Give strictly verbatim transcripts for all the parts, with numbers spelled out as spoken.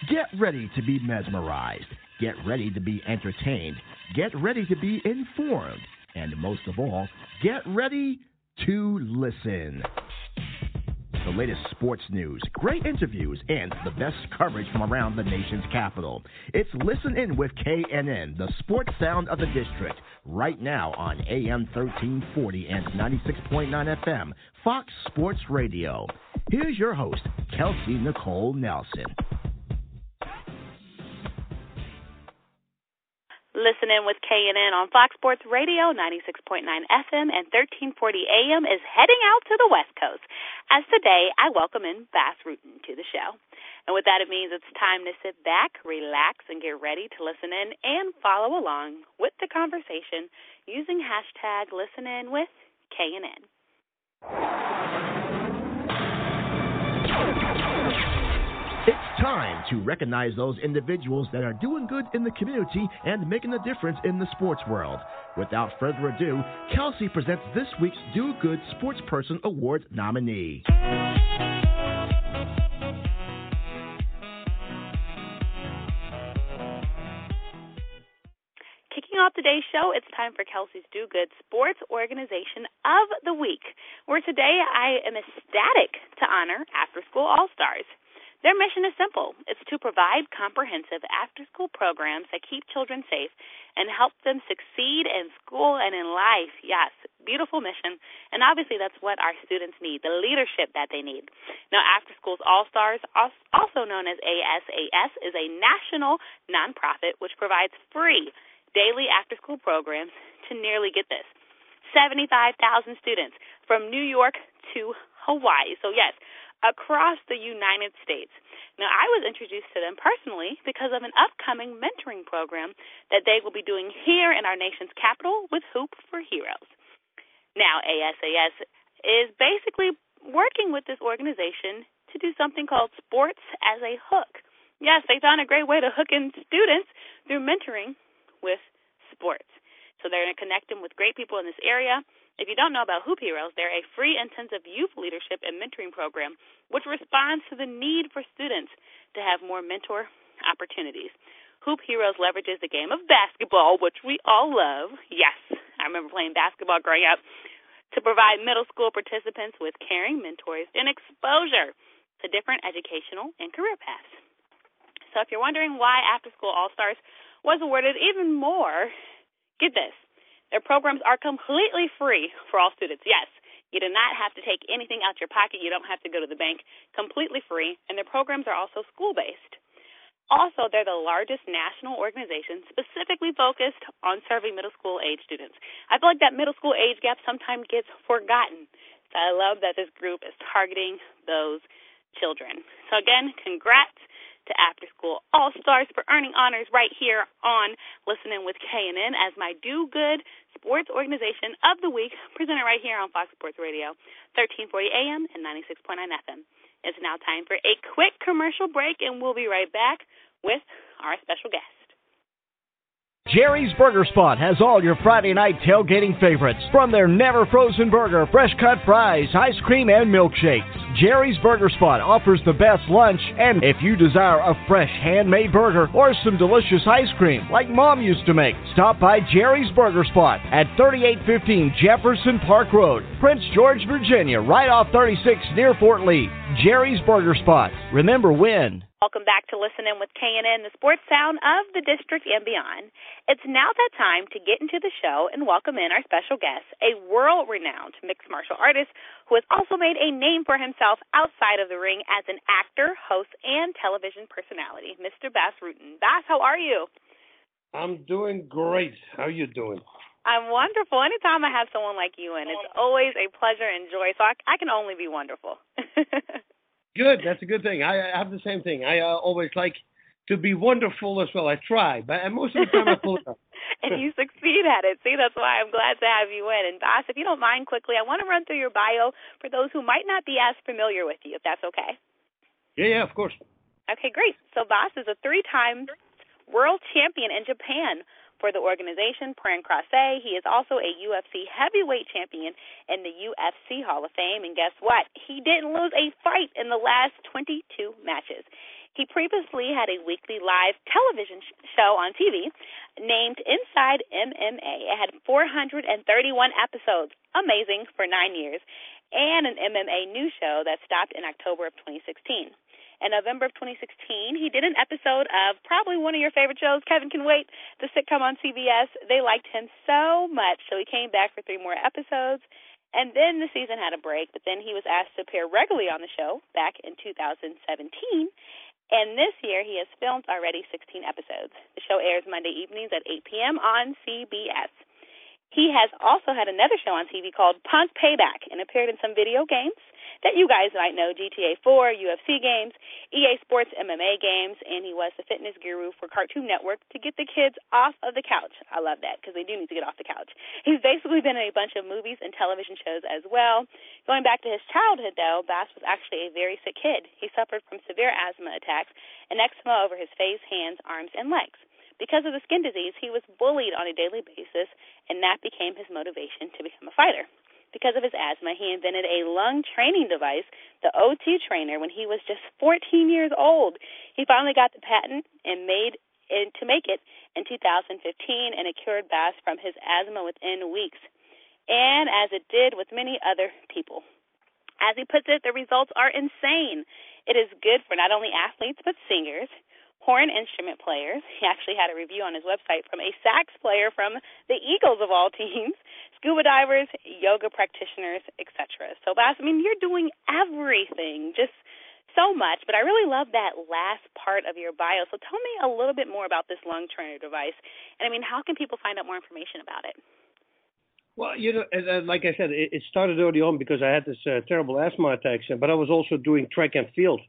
Get ready to be mesmerized. Get ready to be entertained. Get ready to be informed. And most of all, get ready to listen. The latest sports news, great interviews, and the best coverage from around the nation's capital. It's Listen In with K N N, the sports sound of the district, right now on A M thirteen forty and ninety-six point nine F M, Fox Sports Radio. Here's your host, Kelsey Nicole Nelson. Listen In with K N N on Fox Sports Radio, ninety-six point nine F M and thirteen forty A M is heading out to the West Coast. As today, I welcome in Bass Rutten to the show. And with that, it means it's time to sit back, relax, and get ready to listen in and follow along with the conversation using hashtag Listen In with K N N. It's time to recognize those individuals that are doing good in the community and making a difference in the sports world. Without further ado, Kelsey presents this week's Do Good Sportsperson Award nominee. Kicking off today's show, it's time for Kelsey's Do Good Sports Organization of the Week, where today I am ecstatic to honor After School All-Stars. Their mission is simple. It's to provide comprehensive after-school programs that keep children safe and help them succeed in school and in life. Yes, beautiful mission. And obviously that's what our students need, the leadership that they need. Now, After Schools All-Stars, also known as A S A S, is a national nonprofit which provides free daily after-school programs to nearly, get this, seventy-five thousand students from New York to Hawaii. So, yes, across the United States. Now, I was introduced to them personally because of an upcoming mentoring program that they will be doing here in our nation's capital with Hoop for Heroes. Now, A S A S is basically working with this organization to do something called Sports as a Hook. Yes, they found a great way to hook in students through mentoring with sports. So they're going to connect them with great people in this area. If you don't know about Hoop Heroes, they're a free intensive youth leadership and mentoring program which responds to the need for students to have more mentor opportunities. Hoop Heroes leverages the game of basketball, which we all love. Yes, I remember playing basketball growing up, to provide middle school participants with caring mentors and exposure to different educational and career paths. So if you're wondering why After School All-Stars was awarded even more, get this. Their programs are completely free for all students. Yes, you do not have to take anything out your pocket. You don't have to go to the bank. Completely free. And their programs are also school-based. Also, they're the largest national organization specifically focused on serving middle school age students. I feel like that middle school age gap sometimes gets forgotten. So I love that this group is targeting those children. So again, congrats to After School All-Stars for earning honors right here on Listening with K N N as my Do Good Sports Organization of the Week, presented right here on Fox Sports Radio, thirteen forty A M and ninety-six point nine F M. It's now time for a quick commercial break, and we'll be right back with our special guest. Jerry's Burger Spot has all your Friday night tailgating favorites. From their never frozen burger, fresh cut fries, ice cream, and milkshakes. Jerry's Burger Spot offers the best lunch, and if you desire a fresh handmade burger or some delicious ice cream like Mom used to make, stop by Jerry's Burger Spot at thirty-eight fifteen Jefferson Park Road, Prince George, Virginia, right off thirty-six near Fort Lee. Jerry's Burger Spot. Remember when. Welcome back to Listen In with K N N, the sports sound of the district and beyond. It's now that time to get into the show and welcome in our special guest, a world-renowned mixed martial artist who has also made a name for himself outside of the ring as an actor, host, and television personality, Mister Bass Rutten. Bass, how are you? I'm doing great. How are you doing? I'm wonderful. Anytime I have someone like you in, it's always a pleasure and joy, so I, I can only be wonderful. Good. That's a good thing. I, I have the same thing. I uh, always like to be wonderful as well. I try, but most of the time I pull it off. And you succeed at it. See, that's why I'm glad to have you in. And, Bass, if you don't mind quickly, I want to run through your bio for those who might not be as familiar with you, if that's okay. Yeah, yeah, of course. Okay, great. So Bass is a three-time world champion in Japan for the organization Prang Krasse. He is also a U F C heavyweight champion in the U F C Hall of Fame. And guess what? He didn't lose a fight in the last twenty-two matches. He previously had a weekly live television sh- show on T V named Inside M M A. It had four hundred thirty-one episodes, amazing, for nine years, and an M M A news show that stopped in October of twenty sixteen. In November of twenty sixteen, he did an episode of probably one of your favorite shows, Kevin Can Wait, the sitcom on C B S. They liked him so much, so he came back for three more episodes. And then the season had a break, but then he was asked to appear regularly on the show back in two thousand seventeen. And this year he has filmed already sixteen episodes. The show airs Monday evenings at eight p.m. on C B S. He has also had another show on T V called Punk Payback and appeared in some video games that you guys might know, G T A four, U F C games, E A Sports M M A games, and he was the fitness guru for Cartoon Network to get the kids off of the couch. I love that because they do need to get off the couch. He's basically been in a bunch of movies and television shows as well. Going back to his childhood, though, Bass was actually a very sick kid. He suffered from severe asthma attacks and eczema over his face, hands, arms, and legs. Because of the skin disease, he was bullied on a daily basis, and that became his motivation to become a fighter. Because of his asthma, he invented a lung training device, the O two Trainer, when he was just fourteen years old. He finally got the patent and made it, to make it in two thousand fifteen, and it cured Bass from his asthma within weeks, and as it did with many other people. As he puts it, the results are insane. It is good for not only athletes but singers, horn instrument players. He actually had a review on his website from a sax player from the Eagles of all teams, scuba divers, yoga practitioners, et cetera. So, Bass, I mean, you're doing everything, just so much, but I really love that last part of your bio. So tell me a little bit more about this lung trainer device. And, I mean, how can people find out more information about it? Well, you know, like I said, it started early on because I had this uh, terrible asthma attacks, but I was also doing track and field.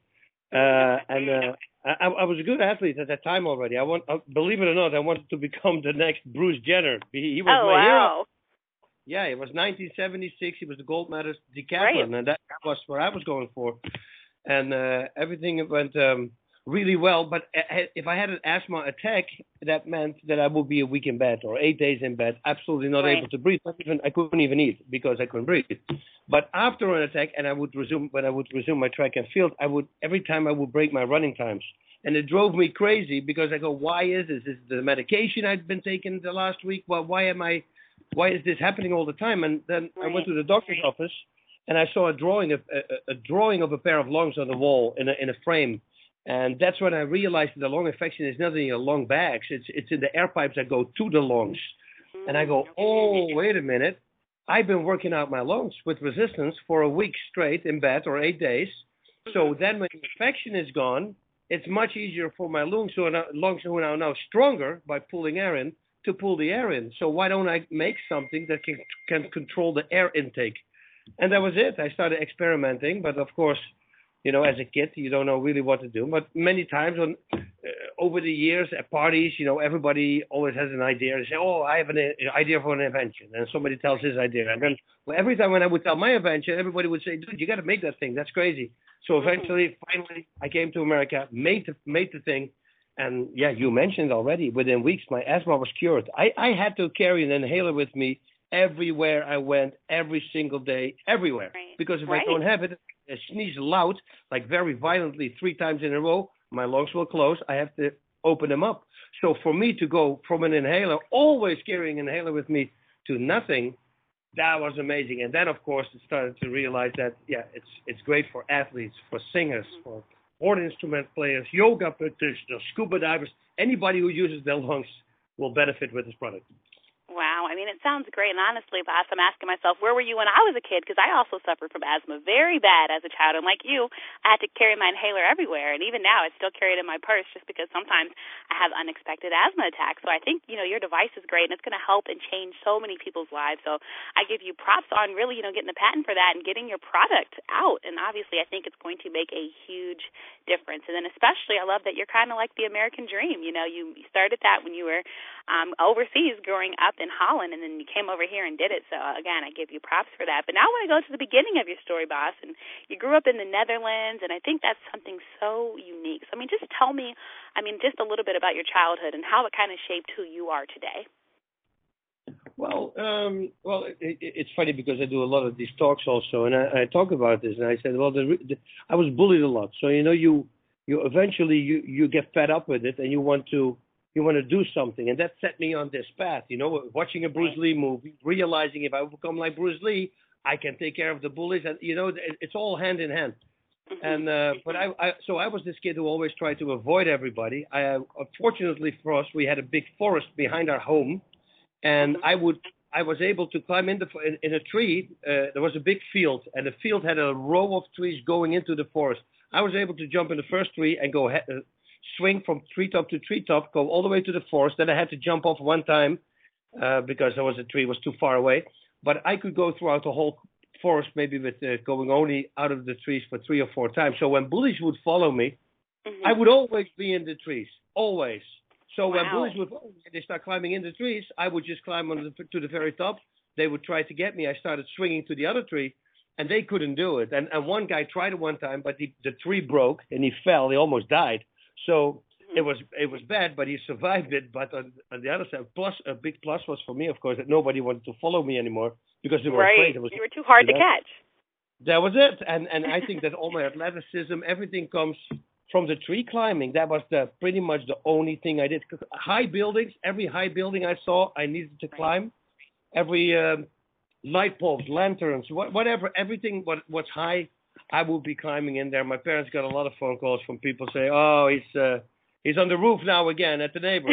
Uh, and uh, I, I was a good athlete at that time already. I want, uh, believe it or not, I wanted to become the next Bruce Jenner. He, he was oh, my wow. hero. Yeah, it was nineteen seventy-six. He was the gold medalist decathlon, right. And that was what I was going for. And uh, everything went um, really well. But if I had an asthma attack, that meant that I would be a week in bed or eight days in bed, absolutely not right. able to breathe. Not even, I couldn't even eat because I couldn't breathe. But after an attack, and I would resume when I would resume my track and field, I would every time I would break my running times. And it drove me crazy because I go, why is this? Is it the medication I've been taking the last week? Well, why am I? Why is this happening all the time? And then right. I went to the doctor's office, and I saw a drawing of a, a drawing of a pair of lungs on the wall in a in a frame, and that's when I realized that the lung infection is not in your lung bags; it's it's in the air pipes that go to the lungs. And I go, oh, wait a minute! I've been working out my lungs with resistance for a week straight in bed or eight days. So then, when the infection is gone, it's much easier for my lungs who are now, lungs who are now, now stronger by pulling air in. To pull the air in. So why don't I make something that can can control the air intake? And that was it. I started experimenting, but of course, you know, as a kid, you don't know really what to do. But many times on uh, over the years at parties, you know, everybody always has an idea. They say, "Oh, I have an, an idea for an invention," and somebody tells his idea. And then well, every time when I would tell my invention, everybody would say, "Dude, you got to make that thing. That's crazy." So eventually, finally, I came to America, made the, made the thing. And, yeah, you mentioned already, within weeks, my asthma was cured. I, I had to carry an inhaler with me everywhere I went, every single day, everywhere. Right. Because if right. I don't have it, I sneeze loud, like very violently, three times in a row, my lungs will close. I have to open them up. So for me to go from an inhaler, always carrying an inhaler with me, to nothing, that was amazing. And then, of course, I started to realize that, yeah, it's it's great for athletes, for singers, mm-hmm. for horn instrument players, yoga practitioners, scuba divers. Anybody who uses their lungs will benefit with this product. Wow. I mean, it sounds great. And honestly, Bass, I'm asking myself, where were you when I was a kid? Because I also suffered from asthma very bad as a child. And like you, I had to carry my inhaler everywhere. And even now, I still carry it in my purse just because sometimes I have unexpected asthma attacks. So I think, you know, your device is great, and it's going to help and change so many people's lives. So I give you props on really, you know, getting the patent for that and getting your product out. And obviously, I think it's going to make a huge difference. And then especially, I love that you're kind of like the American dream. You know, you started that when you were um, overseas growing up in Holland, and then you came over here and did it. So, again, I give you props for that. But now I want to go to the beginning of your story, Bass. And you grew up in the Netherlands, and I think that's something so unique. So, I mean, just tell me, I mean, just a little bit about your childhood and how it kind of shaped who you are today. Well, um, well, it, it's funny because I do a lot of these talks also, and I, I talk about this, and I said, well, the, the, I was bullied a lot. So, you know, you you eventually you, you get fed up with it and you want to you want to do something. And that set me on this path, you know, watching a Bruce Lee movie, realizing if I become like Bruce Lee, I can take care of the bullies, and you know, it's all hand in hand. And uh, but I, I so I was this kid who always tried to avoid everybody. I, uh, fortunately for us, we had a big forest behind our home, and I would I was able to climb in the in, in a tree. Uh, there was a big field, and the field had a row of trees going into the forest. I was able to jump in the first tree and go he- uh, swing from treetop to treetop, go all the way to the forest. Then I had to jump off one time uh, because there was a tree was too far away. But I could go throughout the whole forest, maybe with uh, going only out of the trees for three or four times. So when bullies would follow me, mm-hmm. I would always be in the trees, always. So wow. when bullies would follow me, they start climbing in the trees, I would just climb on the, to the very top. They would try to get me. I started swinging to the other tree, and they couldn't do it. And, and one guy tried it one time, but the, the tree broke, and he fell. He almost died. So It was it was bad, but he survived it. But on, on the other side, plus a big plus was for me, of course, that nobody wanted to follow me anymore because they were right. afraid. It was, you were too hard you to know, catch. That was it, and and I think that all my athleticism, everything comes from the tree climbing. That was the pretty much the only thing I did. Cause high buildings, every high building I saw, I needed to climb. Every um, light bulbs, lanterns, what, whatever, everything what what's high, I would be climbing in there. My parents got a lot of phone calls from people saying, "Oh, he's." Uh, He's on the roof now again at the neighbors."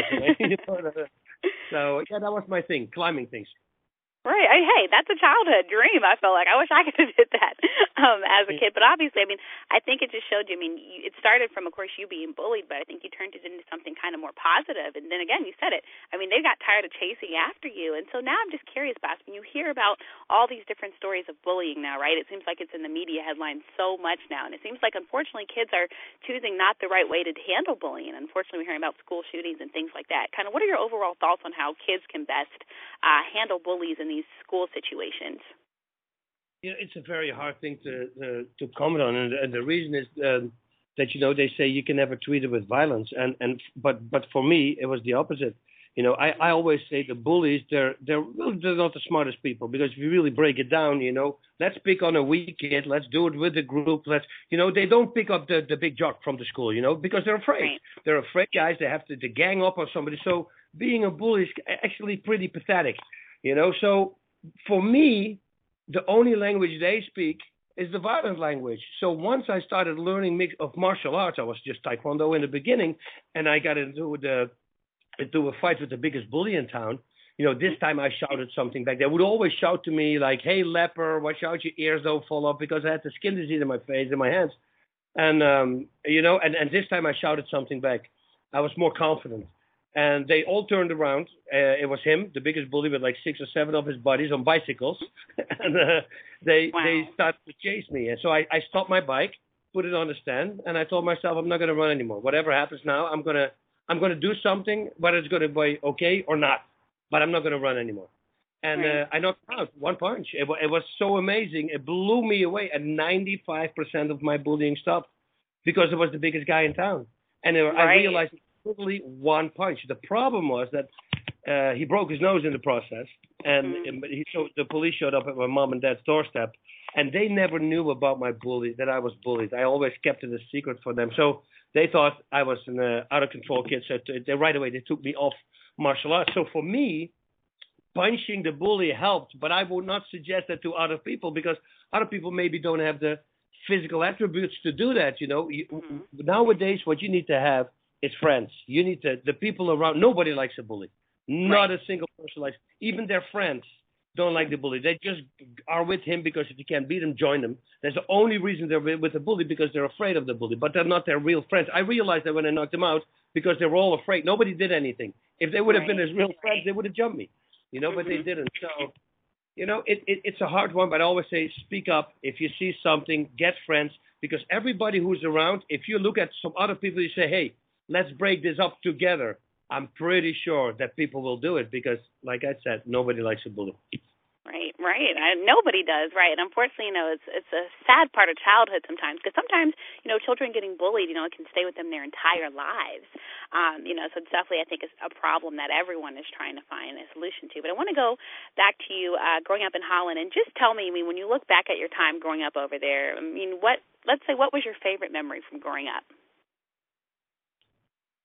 So, yeah, that was my thing, climbing things. Right. I, hey, that's a childhood dream. I felt like I wish I could have did that um, as a kid. But obviously, I mean, I think it just showed you. I mean, you, it started from, of course, you being bullied, but I think you turned it into something kind of more positive. And then again, you said it. I mean, they got tired of chasing after you. And so now I'm just curious, Bas, when you hear about all these different stories of bullying now, right? It seems like it's in the media headlines so much now. And it seems like, unfortunately, kids are choosing not the right way to handle bullying. And unfortunately, we're hearing about school shootings and things like that. Kind of what are your overall thoughts on how kids can best uh, handle bullies in these school situations? You know, it's a very hard thing to to, to comment on, and, and the reason is um, that you know they say you can never treat it with violence, and and but but for me it was the opposite. You know, I, I always say the bullies they're they're they're not the smartest people, because if you really break it down, you know, let's pick on a weak kid, let's do it with the group, let's you know they don't pick up the, the big jock from the school, you know, because they're afraid. Right. They're afraid guys. They have to, to gang up on somebody. So being a bully is actually pretty pathetic, you know. So for me, the only language they speak is the violent language. So once I started learning mix of martial arts, I was just Taekwondo in the beginning, and I got into the into a fight with the biggest bully in town. You know, this time I shouted something back. They would always shout to me like, "Hey, leper, watch out, your ears don't fall off," because I had the skin disease in my face and my hands. And, um, you know, and, and this time I shouted something back. I was more confident. And they all turned around. Uh, it was him, the biggest bully, with like six or seven of his buddies on bicycles. and uh, they wow. they started to chase me. And so I, I stopped my bike, put it on the stand, and I told myself, I'm not going to run anymore. Whatever happens now, I'm going to I'm going to do something, whether it's going to be okay or not. But I'm not going to run anymore. And right. uh, I knocked him out, one punch. It, it was so amazing. It blew me away. And ninety-five percent of my bullying stopped because it was the biggest guy in town. And uh, right. I realized literally one punch. The problem was that uh, he broke his nose in the process, and mm-hmm. he, so the police showed up at my mom and dad's doorstep, and they never knew about my bully, that I was bullied. I always kept it a secret for them. So they thought I was an uh, out-of-control kid, so they, right away they took me off martial arts. So for me, punching the bully helped, but I would not suggest that to other people, because other people maybe don't have the physical attributes to do that. You know, you, mm-hmm. nowadays what you need to have is friends. You need to, the people around. Nobody likes a bully. Not right. a single person likes. Even their friends don't like the bully. They just are with him because if you can't beat him, join him. That's the only reason they're with the bully, because they're afraid of the bully. But they're not their real friends. I realized that when I knocked them out, because they were all afraid. Nobody did anything. If they would have right. been his real friends, they would have jumped me. You know, mm-hmm. but they didn't. So, you know, it, it, it's a hard one. But I always say, speak up. If you see something, get friends. Because everybody who's around, if you look at some other people, you say, hey, let's break this up together. I'm pretty sure that people will do it because, like I said, nobody likes a bully. Right, right. I, nobody does, right. And unfortunately, you know, it's it's a sad part of childhood sometimes, because sometimes, you know, children getting bullied, you know, it can stay with them their entire lives. Um, you know, so it's definitely, I think, is a problem that everyone is trying to find a solution to. But I want to go back to you uh, growing up in Holland, and just tell me, I mean, when you look back at your time growing up over there, I mean, what, let's say, what was your favorite memory from growing up?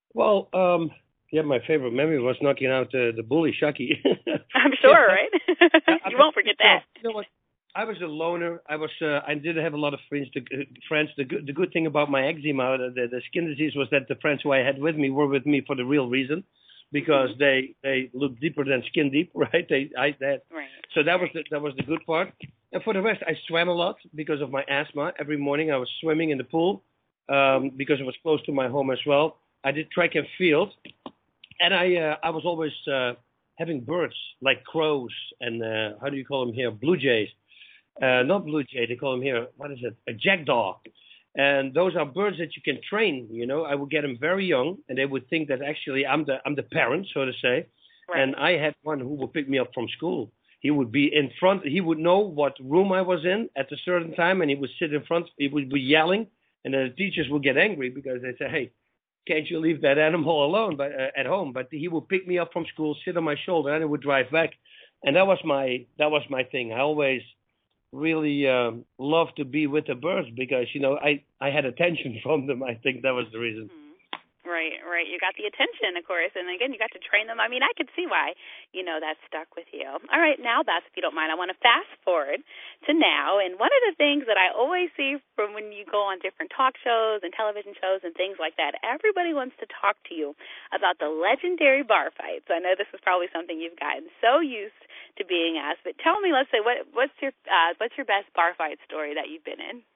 Well, um, yeah, my favorite memory was knocking out uh, the bully Shucky. I'm sure, right? You won't forget that. You know what? I was a loner. I was. Uh, I didn't have a lot of friends. The, uh, friends. The good. The good thing about my eczema, the, the skin disease, was that the friends who I had with me were with me for the real reason, because mm-hmm. they they look deeper than skin deep, right? They. I. That. Right. So that was the, that was the good part. And for the rest, I swam a lot because of my asthma. Every morning I was swimming in the pool um, because it was close to my home as well. I did track and field, and I uh, I was always uh, having birds like crows and uh, how do you call them here? Blue jays. Uh, not blue jay, they call them here, what is it? A jackdaw. And those are birds that you can train, you know. I would get them very young, and they would think that actually I'm the I'm the parent, so to say. Right. And I had one who would pick me up from school. He would be in front, he would know what room I was in at a certain time, and he would sit in front, he would be yelling, and then the teachers would get angry because they say, hey, can't you leave that animal alone but, uh, at home? But he would pick me up from school, sit on my shoulder, and I would drive back. And that was my that was my thing. I always really um, love to be with the birds because, you know, I, I had attention from them. I think that was the reason. Mm-hmm. Right, right. You got the attention, of course, and again, you got to train them. I mean, I could see why, you know, that stuck with you. All right, now, Beth, if you don't mind, I want to fast forward to now, and one of the things that I always see from when you go on different talk shows and television shows and things like that, everybody wants to talk to you about the legendary bar fights. I know this is probably something you've gotten so used to being asked, but tell me, let's say, what, what's your uh, what's your best bar fight story that you've been in?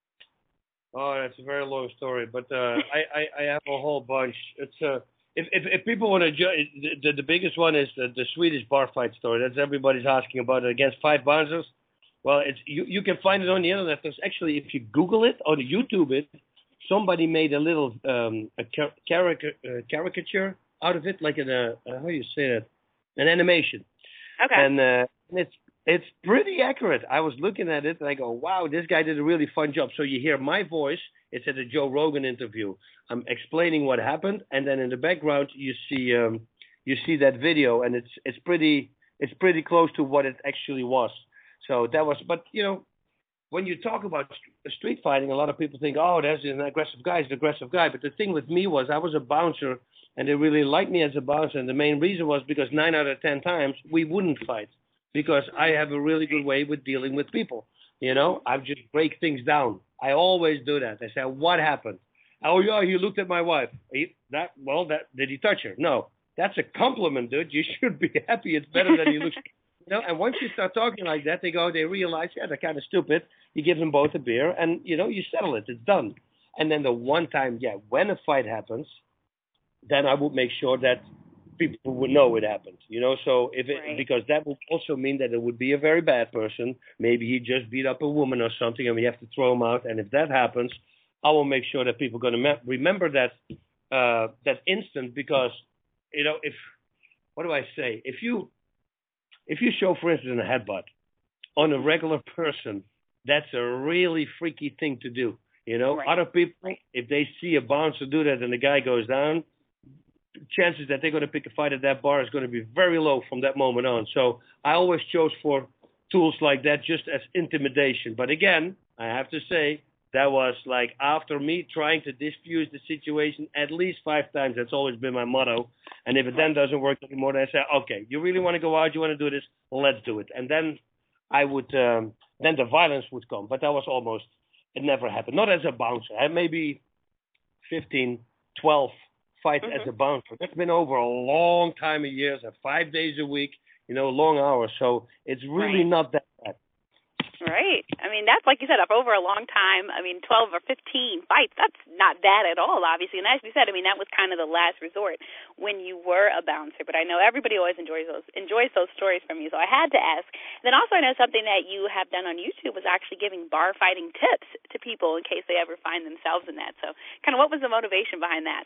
Oh, that's a very long story, but uh, I, I, I have a whole bunch. It's uh, if, if if people want to judge, the, the biggest one is the, the Swedish bar fight story. That's everybody's asking about it against five bouncers. Well, it's you, you can find it on the internet. There's actually, if you Google it or YouTube it, somebody made a little um, a car- caric- uh, caricature out of it, like an uh, how do you say that, an animation. Okay. And, uh, and it's It's pretty accurate. I was looking at it and I go, wow, this guy did a really fun job. So you hear my voice. It's at a Joe Rogan interview. I'm explaining what happened, and then in the background you see um, you see that video, and it's it's pretty it's pretty close to what it actually was. So that was, but you know, when you talk about street fighting, a lot of people think, oh, that's an aggressive guy, he's an aggressive guy. But the thing with me was I was a bouncer, and they really liked me as a bouncer, and the main reason was because nine out of ten times we wouldn't fight. Because I have a really good way with dealing with people. You know, I just break things down. I always do that. I say, what happened? Oh, yeah, he looked at my wife. He, that Well, that did he touch her? No. That's a compliment, dude. You should be happy. It's better than he looks. You know, and once you start talking like that, they go, they realize, yeah, they're kind of stupid. You give them both a beer, and, you know, you settle it. It's done. And then the one time, yeah, when a fight happens, then I would make sure that people would know it happened, you know, so if it, right. because that would also mean that it would be a very bad person. Maybe he just beat up a woman or something, and we have to throw him out. And if that happens, I will make sure that people are going to me- remember that uh, that instant, because, you know, if, what do I say? If you, if you show, for instance, a headbutt on a regular person, that's a really freaky thing to do. You know, right. Other people, if they see a bouncer do that and the guy goes down, chances that they're going to pick a fight at that bar is going to be very low from that moment on. So I always chose for tools like that just as intimidation. But again, I have to say that was like after me trying to diffuse the situation at least five times. That's always been my motto. And if it then doesn't work anymore, then I say, okay, you really want to go out, you want to do this, let's do it. And then I would, um, then the violence would come. But that was almost, it never happened. Not as a bouncer. I had maybe fifteen, twelve fight mm-hmm. as a bouncer. That's been over a long time of years, five days a week, you know, long hours. So it's really right. not that bad. Right. I mean, that's, like you said, up over a long time. I mean, twelve or fifteen fights, that's not bad at all, obviously. And as you said, I mean, that was kind of the last resort when you were a bouncer. But I know everybody always enjoys those enjoys those stories from you, so I had to ask. And then also I know something that you have done on YouTube was actually giving bar fighting tips to people in case they ever find themselves in that. So kind of what was the motivation behind that?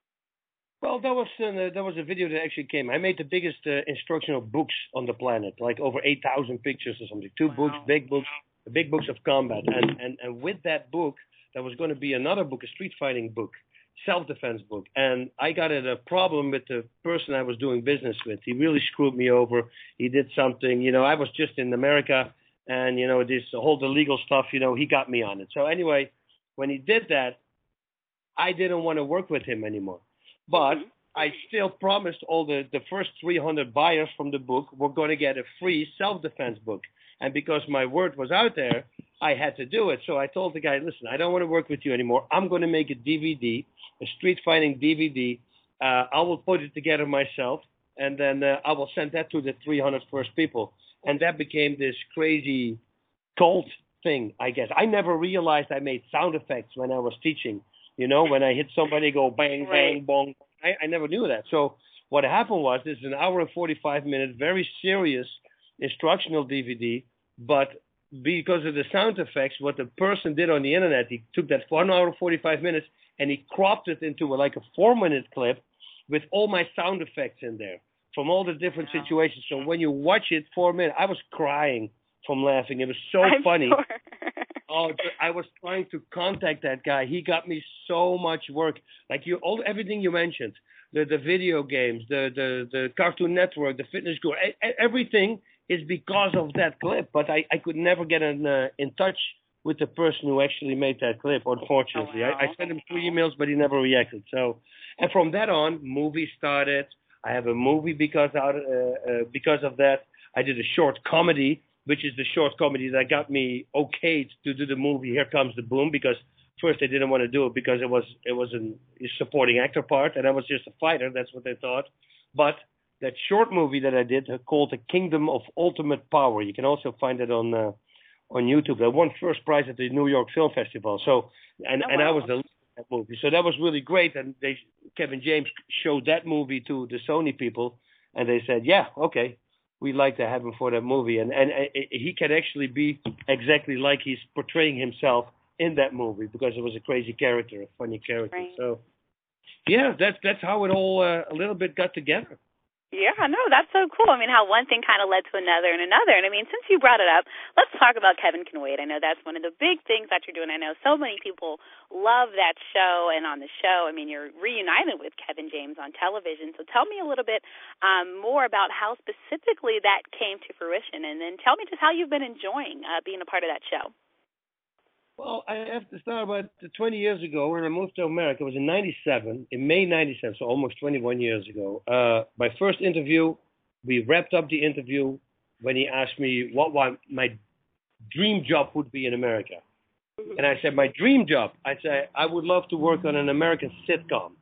Well, that was uh, that was a video that actually came. I made the biggest uh, instructional books on the planet, like over eight thousand pictures or something. Two wow. books, big books, the big books of combat. And, and, and with that book, there was going to be another book, a street fighting book, self-defense book. And I got in a problem with the person I was doing business with. He really screwed me over. He did something, you know, I was just in America, and, you know, this whole the legal stuff, you know, he got me on it. So anyway, when he did that, I didn't want to work with him anymore. But Mhm. I still promised all the, the first three hundred buyers from the book were going to get a free self-defense book. And because my word was out there, I had to do it. So I told the guy, listen, I don't want to work with you anymore. I'm going to make a D V D, a street fighting D V D. Uh, I will put it together myself, and then uh, I will send that to the three hundred first people. And that became this crazy cult thing, I guess. I never realized I made sound effects when I was teaching. You know, when I hit somebody, go bang, bang, Right. bong. I, I never knew that. So what happened was this is an hour and forty-five minute, very serious instructional D V D, but because of the sound effects, what the person did on the internet, he took that one hour and forty-five minutes and he cropped it into a, like a four minute clip with all my sound effects in there from all the different Wow. situations. So when you watch it four minutes, I was crying from laughing. It was so I'm funny. Sure. Oh, I was trying to contact that guy. He got me so much work. Like you, all everything you mentioned, the the video games, the the the Cartoon Network, the Fitness Guru, everything is because of that clip. But I I could never get in uh, in touch with the person who actually made that clip. Unfortunately, Oh, wow. I, I sent him three emails, but he never reacted. So, and from that on, movies started. I have a movie because out uh, uh, because of that. I did a short comedy, which is the short comedy that got me okayed to do the movie Here Comes the Boom, because first they didn't want to do it because it was it was an, a supporting actor part and I was just a fighter. That's what they thought. But that short movie that I did called The Kingdom of Ultimate Power. You can also find it on uh, on YouTube. I won first prize at the New York Film Festival. So and Oh, and I wow. was the lead of that movie. So that was really great. And they Kevin James showed that movie to the Sony people, and they said, yeah, okay. We'd like to have him for that movie, and and uh, he can actually be exactly like he's portraying himself in that movie because it was a crazy character, a funny character. Right. So, yeah, that's that's how it all uh, a little bit got together. Yeah, no, that's so cool. I mean, how one thing kind of led to another and another. And I mean, since you brought it up, let's talk about Kevin Can Wait. I know that's one of the big things that you're doing. I know so many people love that show, and on the show, I mean, you're reunited with Kevin James on television. So tell me a little bit um, more about how specifically that came to fruition, and then tell me just how you've been enjoying uh, being a part of that show. Well, I have to start about twenty years ago when I moved to America. It was in ninety-seven, in May ninety-seven, so almost twenty-one years ago. Uh, my first interview, we wrapped up the interview when he asked me what my dream job would be in America. And I said, my dream job, I said, I would love to work on an American sitcom.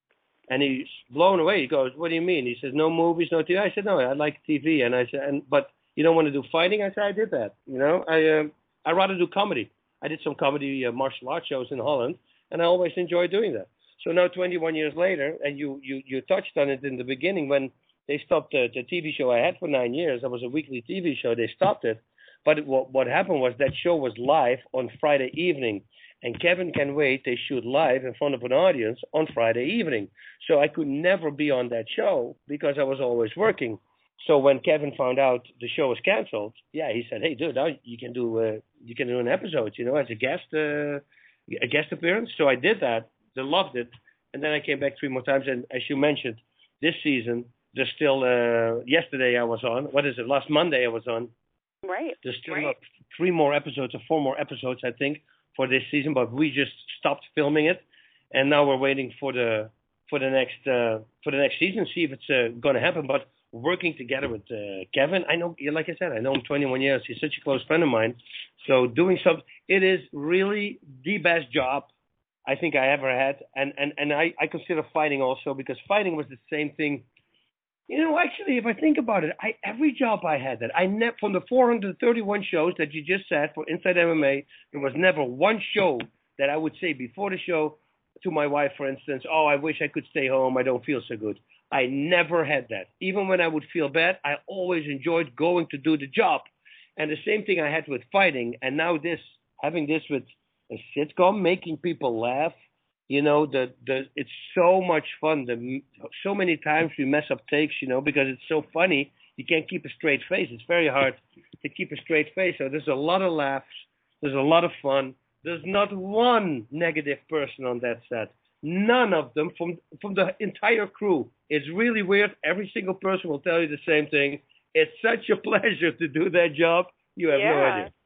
And he's blown away. He goes, what do you mean? He says, no movies, no T V. I said, no, I like T V. And I said, and but you don't want to do fighting? I said, I did that. You know, I um, I'd rather do comedy. I did some comedy uh, martial arts shows in Holland, and I always enjoyed doing that. So now, twenty-one years later, and you you you touched on it in the beginning when they stopped the, the T V show I had for nine years. It was a weekly T V show. They stopped it. But it, what, what happened was that show was live on Friday evening. And Kevin Can Wait, they shoot live in front of an audience on Friday evening. So I could never be on that show because I was always working. So when Kevin found out the show was canceled, yeah, he said, hey, dude, now you can do uh, you can do an episode, you know, as a guest uh, a guest appearance. So I did that. They loved it. And then I came back three more times. And as you mentioned, this season, there's still, uh, yesterday I was on. What is it? Last Monday I was on. Right. There's still right. not three more episodes or four more episodes, I think, for this season. But we just stopped filming it, and now we're waiting for the for the next uh, for the next season, see if it's uh, going to happen. But working together with uh, Kevin, I know, like I said, I know him twenty-one years. He's such a close friend of mine. So doing something, it is really the best job I think I ever had, and and and I I consider fighting also, because fighting was the same thing. You know, actually, if I think about it, I every job I had that I never, from the four hundred thirty-one shows that you just said for Inside M M A, there was never one show that I would say before the show to my wife, for instance, oh, I wish I could stay home, I don't feel so good. I never had that. Even when I would feel bad, I always enjoyed going to do the job. And the same thing I had with fighting, and now this, having this with a sitcom, making people laugh. You know, the the it's so much fun. The so many times we mess up takes, you know, because it's so funny. You can't keep a straight face. It's very hard to keep a straight face. So there's a lot of laughs. There's a lot of fun. There's not one negative person on that set. None of them from from the entire crew. It's really weird. Every single person will tell you the same thing. It's such a pleasure to do that job. You have yeah. no idea.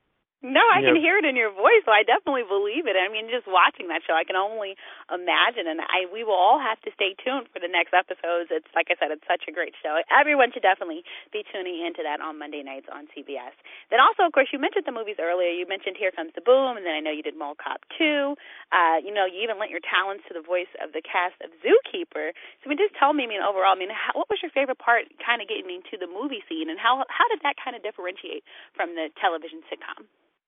No, I yeah. can hear it in your voice, so I definitely believe it. I mean, just watching that show, I can only imagine, and I we will all have to stay tuned for the next episodes. It's like I said, it's such a great show. Everyone should definitely be tuning into that on Monday nights on C B S. Then also, of course, you mentioned the movies earlier. You mentioned Here Comes the Boom, and then I know you did Mall Cop two. Uh, you know, you even lent your talents to the voice of the cast of Zookeeper. So, I mean, just tell me, I mean, overall, I mean, how, what was your favorite part, kind of getting into the movie scene, and how how did that kind of differentiate from the television sitcom?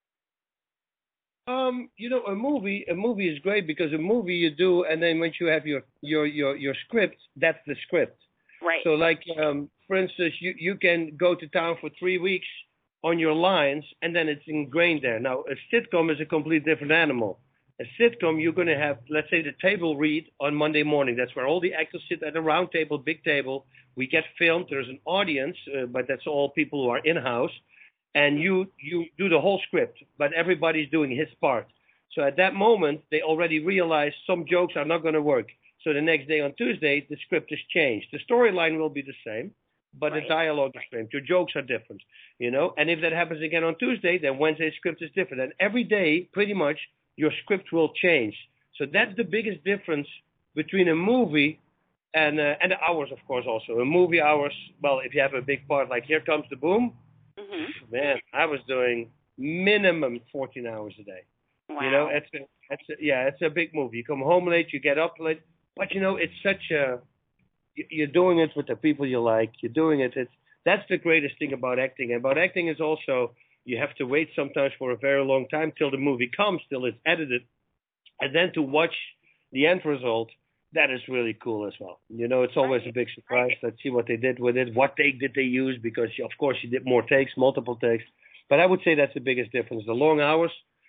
Um, you know, a movie, a movie is great because a movie you do, and then once you have your your your your script, that's the script. Right. So, like, um, for instance, you you can go to town for three weeks on your lines, and then it's ingrained there. Now, a sitcom is a completely different animal. A sitcom, you're going to have, let's say, the table read on Monday morning. That's where all the actors sit at a round table, big table. We get filmed. There's an audience, uh, but that's all people who are in-house. And you, you do the whole script, but everybody's doing his part. So at that moment, they already realize some jokes are not going to work. So the next day on Tuesday, the script is changed. The storyline will be the same, but right. the dialogue is different. Your jokes are different, you know. And if that happens again on Tuesday, then Wednesday's script is different. And every day, pretty much, your script will change. So that's the biggest difference between a movie and uh, and the hours, of course, also. A movie hours, well, if you have a big part like Here Comes the Boom, mm-hmm. man, I was doing minimum fourteen hours a day. Wow. You know, it's a, it's a, yeah, it's a big movie. You come home late, you get up late, but you know, it's such a, you're doing it with the people you like. You're doing it. It's that's the greatest thing about acting. And about acting is also you have to wait sometimes for a very long time till the movie comes, till it's edited, and then to watch the end result. That is really cool as well. You know, it's always right. a big surprise. Right. Let's see what they did with it. What take did they use? Because, of course, you did more takes, multiple takes. But I would say that's the biggest difference. The long hours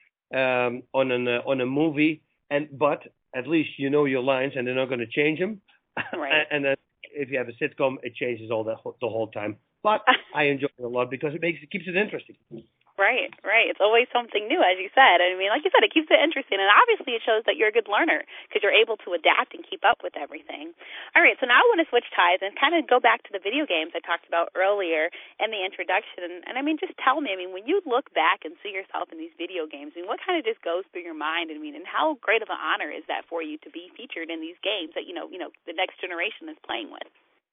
um, on an uh, on a movie, and but at least you know your lines and they're not going to change them. Right. and then if you have a sitcom, it changes all the, the whole time. But I enjoy it a lot because it makes it keeps it interesting. Right, right. It's always something new, as you said. I mean, like you said, it keeps it interesting, and obviously it shows that you're a good learner because you're able to adapt and keep up with everything. All right, so now I want to switch ties and kind of go back to the video games I talked about earlier in the introduction. And, and I mean, just tell me, I mean, when you look back and see yourself in these video games, I mean, what kind of just goes through your mind? I mean, and how great of an honor is that for you to be featured in these games that, you know, you know, the next generation is playing with?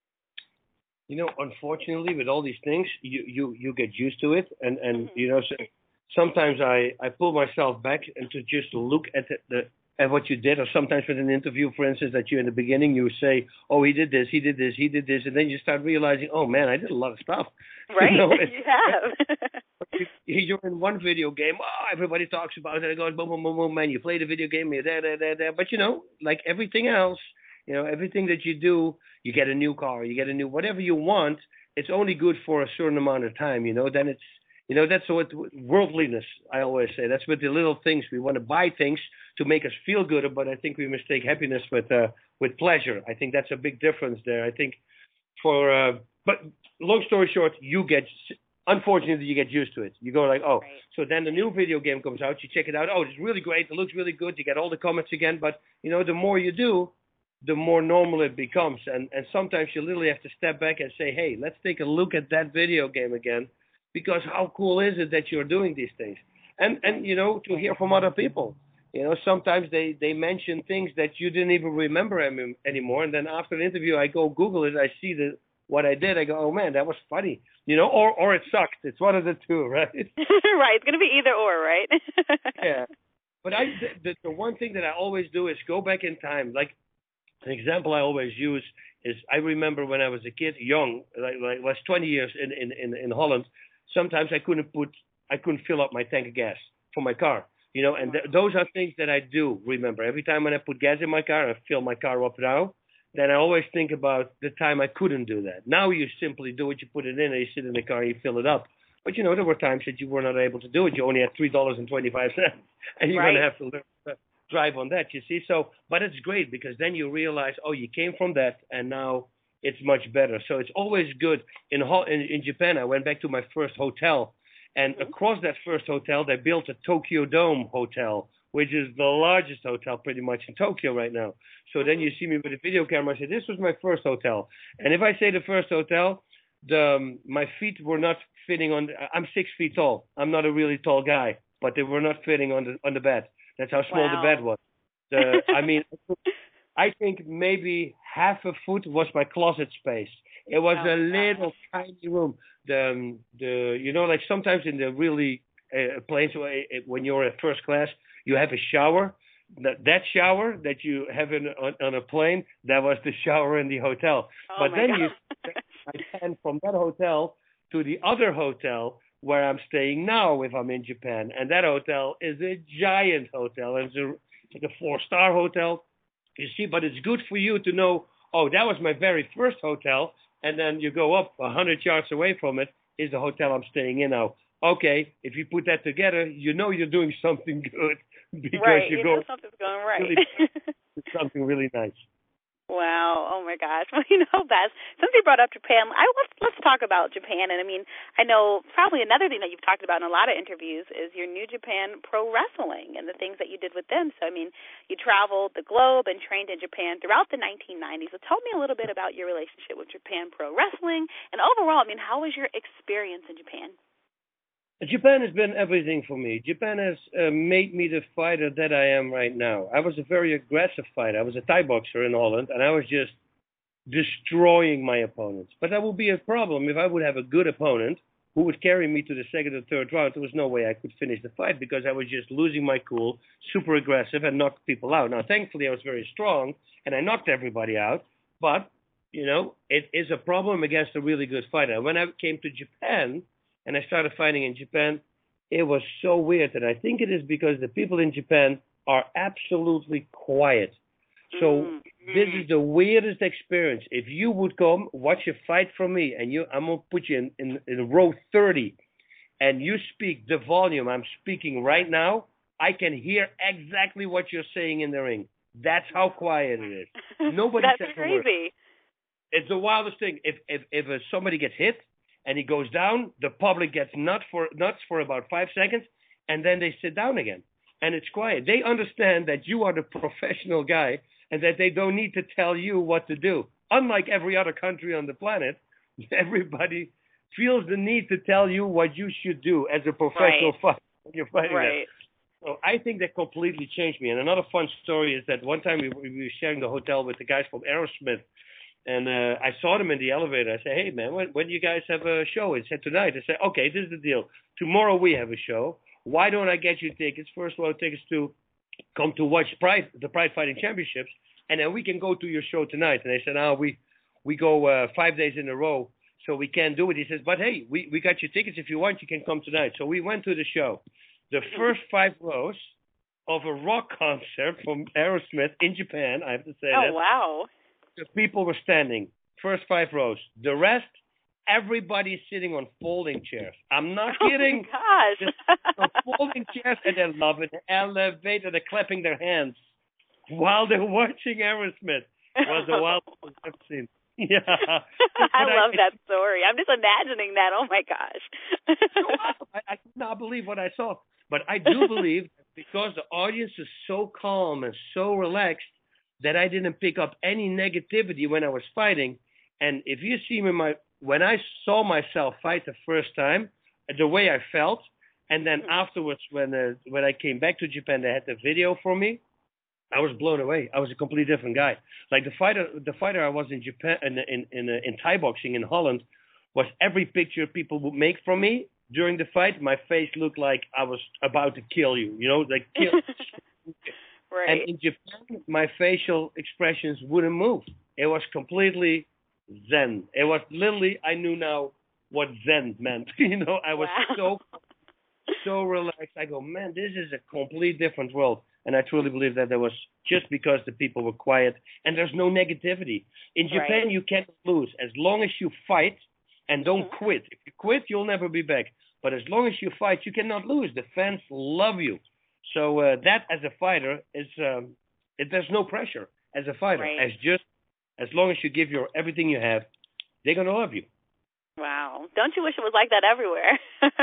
You know, unfortunately, with all these things, you, you, you get used to it. And, and mm-hmm. you know, so sometimes I, I pull myself back and to just look at the, the at what you did. Or sometimes with an interview, for instance, that you in the beginning, you say, oh, he did this, he did this, he did this. And then you start realizing, oh, man, I did a lot of stuff. Right, you, know, you have. You're in one video game, oh, everybody talks about it. It goes boom, boom, boom, boom, man. You play the video game, you're there, there, there, there. But, you know, like everything else, you know, everything that you do, you get a new car, you get a new, whatever you want, it's only good for a certain amount of time, you know, then it's, you know, that's what worldliness, I always say. That's with the little things. We want to buy things to make us feel good, but I think we mistake happiness with uh, with pleasure. I think that's a big difference there. I think for, uh, but long story short, you get, unfortunately, you get used to it. You go like, oh, right. So then the new video game comes out, you check it out, oh, it's really great, it looks really good, you get all the comments again, but, you know, the more you do, the more normal it becomes. And, and sometimes you literally have to step back and say, hey, let's take a look at that video game again, because how cool is it that you're doing these things? And, and you know, to hear from other people. You know, sometimes they, they mention things that you didn't even remember any, anymore. And then after the interview, I go Google it, I see the, what I did, I go, oh, man, that was funny. You know, or, or it sucked. It's one of the two, right? Right. It's going to be either or, right? Yeah. But I, the, the one thing that I always do is go back in time. Like, an example I always use is I remember when I was a kid, young, like, like was twenty years in, in, in, in Holland, sometimes I couldn't put, I couldn't fill up my tank of gas for my car, you know, and th- those are things that I do remember. Every time when I put gas in my car, I fill my car up now, then I always think about the time I couldn't do that. Now you simply do it, you put it in, and you sit in the car and you fill it up. But, you know, there were times that you were not able to do it. You only had three dollars and twenty-five cents, and you're right. going to have to learn to drive on that, you see. So, but it's great because then you realize, oh, you came from that, and now it's much better. So it's always good. In in, in Japan, I went back to my first hotel, and mm-hmm. across that first hotel, they built a Tokyo Dome hotel, which is the largest hotel pretty much in Tokyo right now. So then you see me with a video camera. I say, this was my first hotel. And if I say the first hotel, the um, my feet were not fitting on. The, I'm six feet tall. I'm not a really tall guy, but they were not fitting on the on the bed. That's how small wow. the bed was. The, I mean, I think maybe half a foot was my closet space. It was oh, a little gosh. tiny room. The um, the you know like sometimes in the really uh, planes when you're at first class you have a shower. That that shower that you have in, on, on a plane, that was the shower in the hotel. Oh but my then God. you I stand from that hotel to the other hotel where I'm staying now if I'm in Japan, and that hotel is a giant hotel. It's, a, it's like a four-star hotel. You see, but it's good for you to know, oh, that was my very first hotel, and then you go up a hundred yards away from it is the hotel I'm staying in now. Okay, if you put that together, you know you're doing something good because right. you, you go know something's going right. really, it's something really nice. Wow. Oh my gosh. Well, you know, Bess, since you brought up Japan, I let's let's talk about Japan. And I mean, I know probably another thing that you've talked about in a lot of interviews is your New Japan Pro Wrestling and the things that you did with them. So I mean, you traveled the globe and trained in Japan throughout the nineteen nineties. So tell me a little bit about your relationship with Japan Pro Wrestling and overall. I mean, how was your experience in Japan? Japan has been everything for me. Japan has uh, made me the fighter that I am right now. I was a very aggressive fighter. I was a Thai boxer in Holland, and I was just destroying my opponents. But that would be a problem if I would have a good opponent who would carry me to the second or third round. There was no way I could finish the fight because I was just losing my cool, super aggressive, and knocked people out. Now, thankfully, I was very strong, and I knocked everybody out. But, you know, it is a problem against a really good fighter. When I came to Japan and I started fighting in Japan, it was so weird. And I think it is because the people in Japan are absolutely quiet. So mm-hmm. this is the weirdest experience. If you would come watch a fight from me, and you, I'm going to put you in, in, in row thirty, and you speak the volume I'm speaking right now, I can hear exactly what you're saying in the ring. That's how quiet it is. Nobody That's says crazy. a word. It's the wildest thing. If if if uh, somebody gets hit and he goes down, the public gets nuts for nuts for about five seconds, and then they sit down again. And it's quiet. They understand that you are the professional guy and that they don't need to tell you what to do. Unlike every other country on the planet, everybody feels the need to tell you what you should do as a professional right. fighter when you're fighting right. them. So I think that completely changed me. And another fun story is that one time we, we were sharing the hotel with the guys from Aerosmith. And uh, I saw them in the elevator. I said, hey, man, when, when do you guys have a show? He said, tonight. I said, okay, this is the deal. Tomorrow we have a show. Why don't I get you tickets, first row tickets to come to watch Pride, the Pride Fighting Championships, and then we can go to your show tonight. And I said, oh, we, we go uh, five days in a row, so we can't do it. He says, but, hey, we, we got your tickets. If you want, you can come tonight. So we went to the show. The first five rows of a rock concert from Aerosmith in Japan, I have to say oh, that. Oh, wow. The people were standing, first five rows. The rest, everybody's sitting on folding chairs. I'm not kidding. Oh, my gosh. Just on folding chairs, and they're loving the elevator. They're clapping their hands while they're watching Aerosmith. It was the wildest I've seen. Yeah. I love I, that story. I'm just imagining that. Oh, my gosh. I, I could not believe what I saw. But I do believe that because the audience is so calm and so relaxed, that I didn't pick up any negativity when I was fighting. And if you see me, my when I saw myself fight the first time, the way I felt, and then afterwards when uh, when I came back to Japan, they had the video for me. I was blown away. I was a completely different guy. Like the fighter, the fighter I was in Japan, in in in, uh, in Thai boxing in Holland, was every picture people would make from me during the fight. My face looked like I was about to kill you. You know, like kill. Right. And in Japan, my facial expressions wouldn't move. It was completely zen. It was literally, I knew now what zen meant. You know, I was wow. so, so relaxed. I go, man, this is a complete different world. And I truly believe that there was just because the people were quiet and there's no negativity. In Japan, right. you can't lose as long as you fight and don't mm-hmm. quit. If you quit, you'll never be back. But as long as you fight, you cannot lose. The fans love you. So uh, that, as a fighter, is um, it, there's no pressure as a fighter. Right. As just as long as you give your everything you have, they're gonna love you. Wow! Don't you wish it was like that everywhere?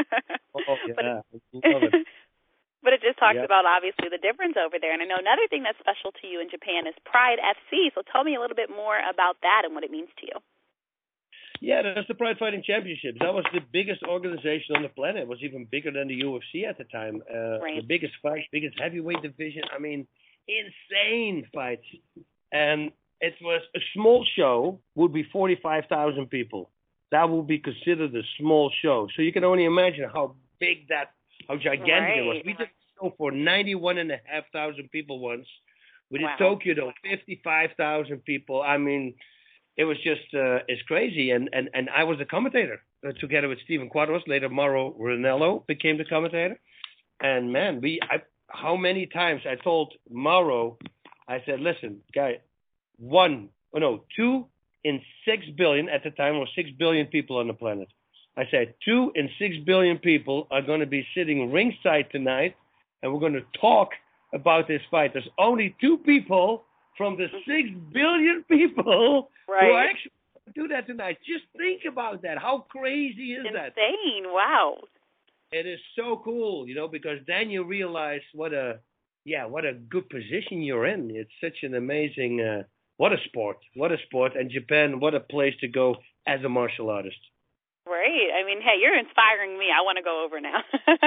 oh yeah, but, love it. But it just talks yeah. about obviously the difference over there. And I know another thing that's special to you in Japan is Pride F C. So tell me a little bit more about that and what it means to you. Yeah, that's the Pride Fighting Championships. That was the biggest organization on the planet. It was even bigger than the U F C at the time. Uh, right. The biggest fight, biggest heavyweight division. I mean, insane fights. And it was a small show would be forty-five thousand people. That would be considered a small show. So you can only imagine how big that, how gigantic right. it was. We did a show for ninety-one and a half thousand people once. We did wow. Tokyo, though, fifty-five thousand people. I mean, it was just, uh, it's crazy. And, and, and I was the commentator uh, together with Stephen Quadros. Later, Mauro Ranello became the commentator. And man, we, I, how many times I told Mauro, I said, listen, guy, one, oh no, two in six billion, at the time, there were six billion people on the planet. I said, two in six billion people are going to be sitting ringside tonight, and we're going to talk about this fight. There's only two people from the six billion people right. who are actually going to do that tonight. Just think about that. How crazy is Insane. that? Insane. Wow. It is so cool, you know, because then you realize what a, yeah, what a good position you're in. It's such an amazing, uh, what a sport, what a sport. And Japan, what a place to go as a martial artist. Right. I mean, hey, you're inspiring me. I want to go over now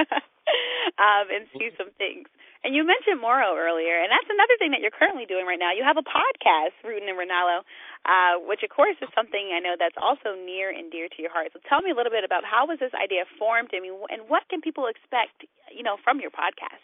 um, and see some things. And you mentioned Mauro earlier, and that's another thing that you're currently doing right now. You have a podcast, Rutin and Ranallo, uh, which, of course, is something I know that's also near and dear to your heart. So tell me a little bit about how was this idea formed, I mean, and what can people expect, you know, from your podcast?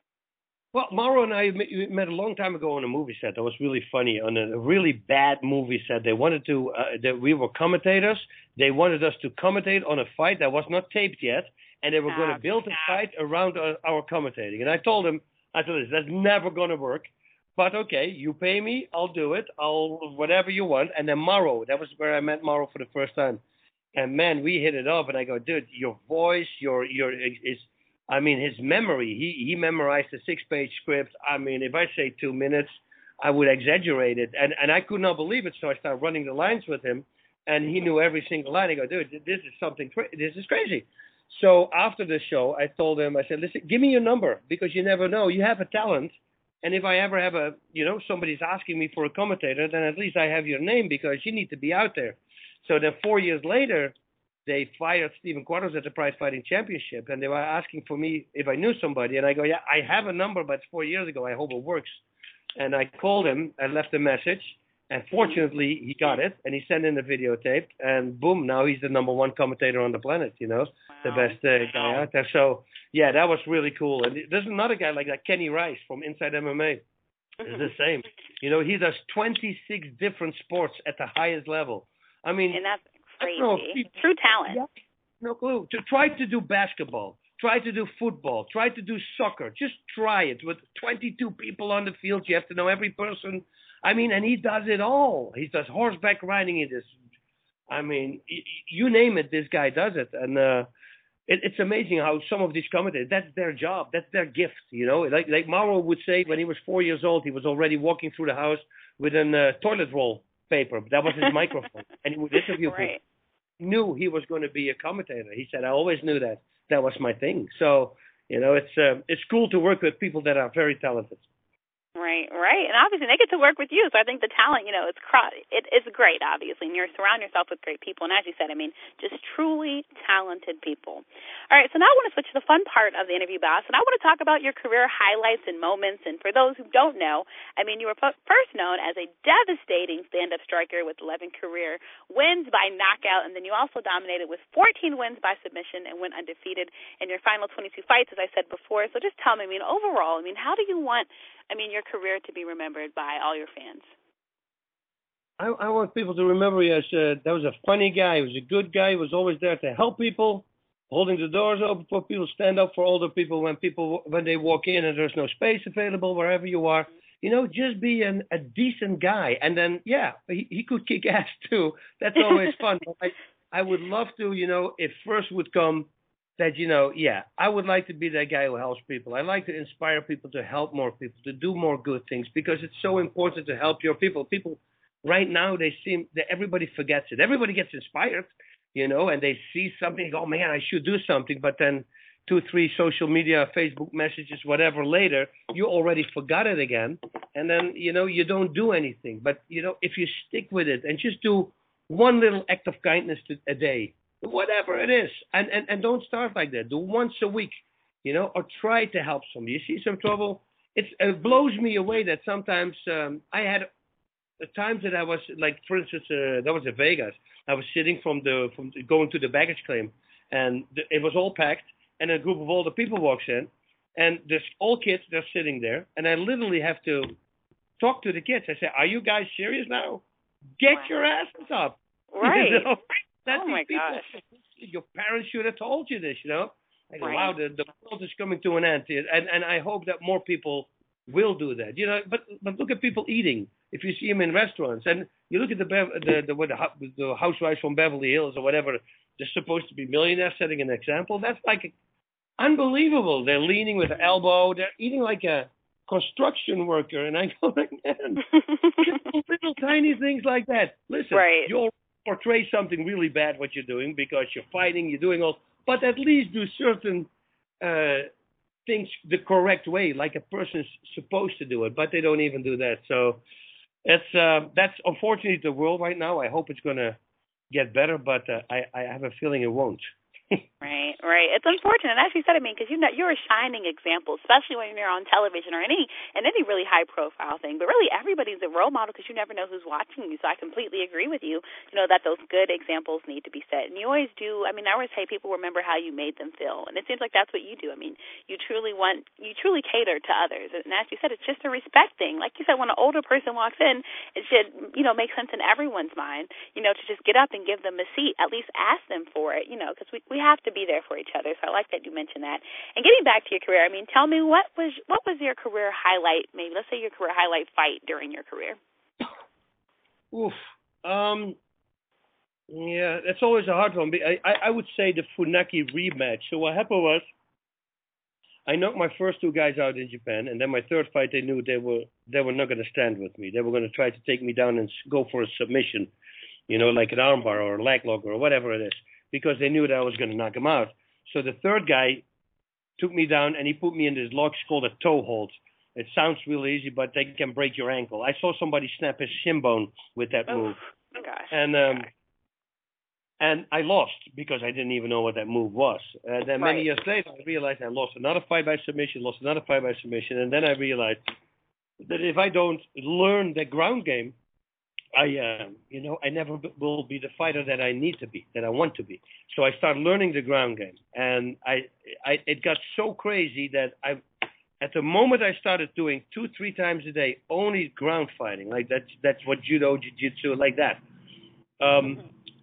Well, Mauro and I met a long time ago on a movie set. That was really funny. On a really bad movie set, they wanted to. Uh, that we were commentators. They wanted us to commentate on a fight that was not taped yet, and they were going to build a fight around our, our commentating. And I told them, I told them, that's never going to work. But okay, you pay me, I'll do it. I'll whatever you want. And then Mauro, that was where I met Mauro for the first time. And man, we hit it off. And I go, dude, your voice, your your is. I mean, his memory, he, he memorized a six-page script. I mean, if I say two minutes, I would exaggerate it. And and I could not believe it, so I started running the lines with him, and he knew every single line. I go, dude, this is something, cra- this is crazy. So after the show, I told him, I said, listen, give me your number, because you never know. You have a talent, and if I ever have a, you know, somebody's asking me for a commentator, then at least I have your name, because you need to be out there. So then four years later, they fired Stephen Quadros at the Pride Fighting Championship, and they were asking for me if I knew somebody. And I go, yeah, I have a number, but it's four years ago. I hope it works. And I called him. I left a message, and fortunately, he got it, and he sent in the videotape, and boom, now he's the number one commentator on the planet, you know, wow. the best uh, guy out there. So, yeah, that was really cool. And there's another guy like that, Kenny Rice from Inside M M A. It's the same. You know, he does twenty-six different sports at the highest level. I mean, and that's crazy. True talent. Yeah, no clue. To try to do basketball, try to do football, try to do soccer. Just try it. With twenty-two people on the field, you have to know every person. I mean, and he does it all. He does horseback riding. He does, I mean, y- you name it, this guy does it. And uh, it, it's amazing how some of these commentators, that's their job. That's their gift, you know. Like like Mauro would say when he was four years old, he was already walking through the house with a uh, toilet roll paper. That was his microphone. And he would interview right. people. He knew he was going to be a commentator. He said, I always knew that. That was my thing. So, you know, it's uh, it's cool to work with people that are very talented. Right, right. And obviously they get to work with you, so I think the talent, you know, it's it, it's great, obviously, and you surround yourself with great people. And as you said, I mean, just truly talented people. All right, so now I want to switch to the fun part of the interview, Boss, and I want to talk about your career highlights and moments. And for those who don't know, I mean, you were first known as a devastating stand-up striker with eleven career wins by knockout, and then you also dominated with fourteen wins by submission and went undefeated in your final twenty-two fights, as I said before. So just tell me, I mean, overall, I mean, how do you want I mean, your career to be remembered by all your fans? I, I want people to remember you as uh, that was a funny guy. He was a good guy. He was always there to help people, holding the doors open for people, stand up for older people when people when they walk in and there's no space available wherever you are. You know, just be an, a decent guy. And then, yeah, he, he could kick ass too. That's always fun. But I, I would love to, you know, if first would come that, you know, yeah, I would like to be that guy who helps people. I like to inspire people to help more people, to do more good things, because it's so important to help your people. People right now, they seem that everybody forgets it. Everybody gets inspired, you know, and they see something, oh man, I should do something. But then two, three social media, Facebook messages, whatever later, you already forgot it again. And then, you know, you don't do anything. But, you know, if you stick with it and just do one little act of kindness to, a day, whatever it is, and, and and don't start like that. Do once a week, you know, or try to help somebody. You see some trouble. It's, it blows me away that sometimes um, I had the times that I was like, for instance, uh, that was in Vegas. I was sitting from the from the, going to the baggage claim, and the, it was all packed, and a group of older people walks in, and there's all kids. They're sitting there, and I literally have to talk to the kids. I say, "Are you guys serious now? Get wow. your asses up!" Right. You know? That's oh my people, gosh. Your parents should have told you this. You know. I go, right. wow, the, the world is coming to an end, and and I hope that more people will do that. You know, but but look at people eating. If you see them in restaurants, and you look at the the the, the, the housewives from Beverly Hills or whatever, they're supposed to be millionaires, setting an example. That's like unbelievable. They're leaning with their elbow. They're eating like a construction worker, and I go, like, man, little tiny things like that. Listen, right. you'll portray something really bad what you're doing because you're fighting, you're doing all. But at least do certain uh, things the correct way, like a person's supposed to do it. But they don't even do that. So it's uh, that's unfortunately the world right now. I hope it's going to get better, but uh, I, I have a feeling it won't. Right, right. It's unfortunate. As you said, I mean, because you know, you're a shining example, especially when you're on television or any and any really high-profile thing. But really, everybody's a role model because you never know who's watching you. So I completely agree with you. You know that those good examples need to be set, and you always do. I mean, I always say people remember how you made them feel, and it seems like that's what you do. I mean, you truly want, you truly cater to others, and as you said, it's just a respect thing. Like you said, when an older person walks in, it should, you know, make sense in everyone's mind. You know, to just get up and give them a seat, at least ask them for it. You know, because we we We have to be there for each other, so I like that you mentioned that. And getting back to your career, I mean, tell me what was what was your career highlight? Maybe let's say your career highlight fight during your career. Oof. Um. Yeah, that's always a hard one. I I, I would say the Funaki rematch. So what happened was, I knocked my first two guys out in Japan, and then my third fight, they knew they were they were not going to stand with me. They were going to try to take me down and go for a submission, you know, like an armbar or a leg lock or whatever it is, because they knew that I was going to knock him out. So the third guy took me down, and he put me in this lock called a toe hold. It sounds really easy, but they can break your ankle. I saw somebody snap his shin bone with that move. Oh, gosh. And um, and I lost because I didn't even know what that move was. And then many right. years later, I realized I lost another fight by submission, lost another fight by submission, and then I realized that if I don't learn the ground game, I, uh, you know, I never b- will be the fighter that I need to be, that I want to be. So I started learning the ground game, and I, I, it got so crazy that I, at the moment I started doing two, three times a day, only ground fighting, like that's that's what judo, jiu-jitsu, like that. Um,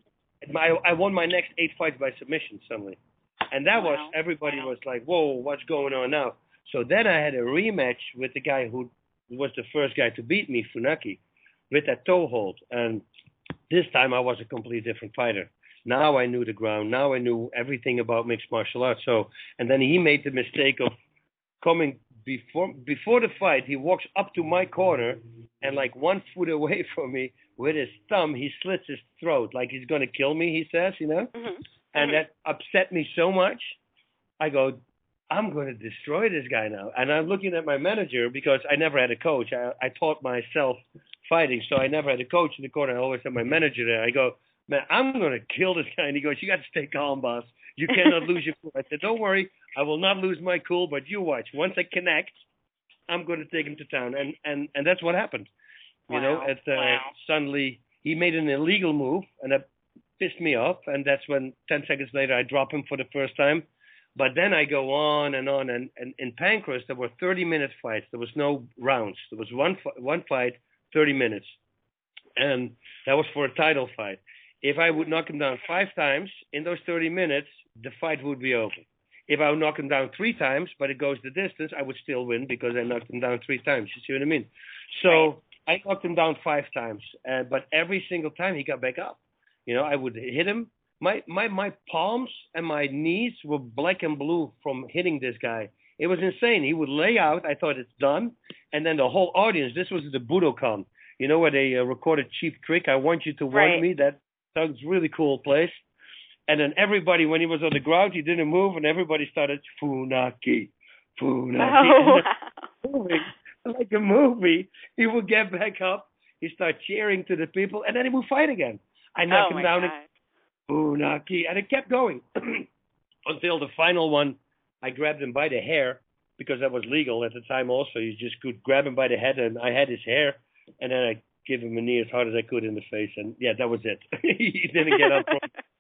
my, I won my next eight fights by submission suddenly, and that was wow. everybody wow. was like, "Whoa, what's going on now?" So then I had a rematch with the guy who was the first guy to beat me, Funaki, with that toe hold. And this time I was a completely different fighter. Now I knew the ground. Now I knew everything about mixed martial arts. So, and then he made the mistake of coming before before the fight. He walks up to my corner and like one foot away from me with his thumb, he slits his throat like he's going to kill me, he says, you know. Mm-hmm. And mm-hmm. that upset me so much. I go, I'm going to destroy this guy now. And I'm looking at my manager because I never had a coach. I, I taught myself fighting, so I never had a coach in the corner. I always had my manager there. I go, man, I'm going to kill this guy. And he goes, you got to stay calm, boss. You cannot lose your cool. I said, don't worry. I will not lose my cool, but you watch. Once I connect, I'm going to take him to town. And, and, and that's what happened. You wow. know, at, uh, wow. suddenly he made an illegal move, and that pissed me off. And that's when ten seconds later I drop him for the first time. But then I go on and on. And, and in Pancras, there were thirty-minute fights. There was no rounds. There was one one fight, thirty minutes. And that was for a title fight. If I would knock him down five times in those thirty minutes, the fight would be over. If I would knock him down three times, but it goes the distance, I would still win because I knocked him down three times. You see what I mean? So right. I knocked him down five times. Uh, but every single time he got back up. You know, I would hit him. My, my my palms and my knees were black and blue from hitting this guy. It was insane. He would lay out. I thought it's done. And then the whole audience, this was the Budokan, you know, where they uh, recorded Cheap Trick. I want you to right. warn me. That sounds really cool place. And then everybody, when he was on the ground, he didn't move, and everybody started, Funaki, Funaki. Oh, and moving, like a movie. He would get back up. He started cheering to the people, and then he would fight again. I knocked oh him down God. and Funaki, and it kept going until the final one. I grabbed him by the hair because that was legal at the time. Also, you just could grab him by the head, and I had his hair, and then I gave him a knee as hard as I could in the face, and yeah, that was it. He didn't get up.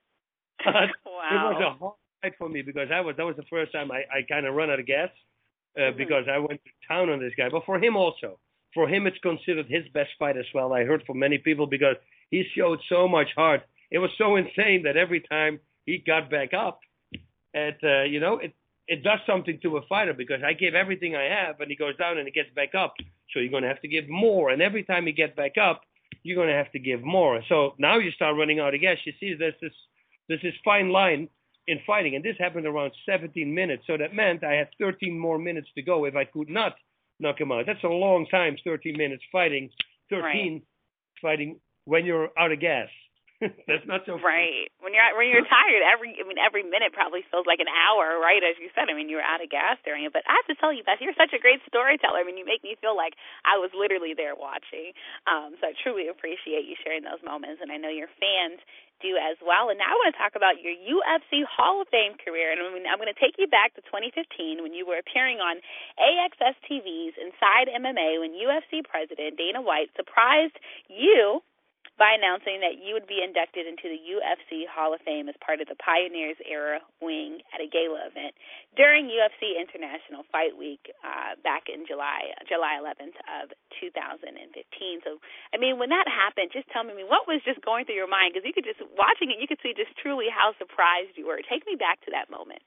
But wow. it was a hard fight for me because I was that was the first time I, I kind of run out of gas uh, mm-hmm. because I went to town on this guy. But for him also, for him it's considered his best fight as well. I heard from many people because he showed so much heart. It was so insane that every time he got back up, and uh, you know, it it does something to a fighter because I give everything I have, and he goes down and he gets back up. So you're going to have to give more, and every time you get back up, you're going to have to give more. So now you start running out of gas. You see, there's this there's this fine line in fighting, and this happened around seventeen minutes. So that meant I had thirteen more minutes to go if I could not knock him out. That's a long time, thirteen minutes fighting, thirteen right. fighting when you're out of gas. That's not so right. Fun. When you're when you're tired, every I mean every minute probably feels like an hour, right? As you said, I mean you were out of gas during it. But I have to tell you, Beth, you're such a great storyteller. I mean you make me feel like I was literally there watching. Um, so I truly appreciate you sharing those moments, and I know your fans do as well. And now I want to talk about your U F C Hall of Fame career. And I mean I'm going to take you back to twenty fifteen when you were appearing on A X S T V's Inside M M A when U F C President Dana White surprised you by announcing that you would be inducted into the U F C Hall of Fame as part of the Pioneers Era Wing at a gala event during U F C International Fight Week uh, back in July July eleventh of two thousand fifteen. So, I mean, when that happened, just tell me, what was just going through your mind? Because you could just, watching it, you could see just truly how surprised you were. Take me back to that moment.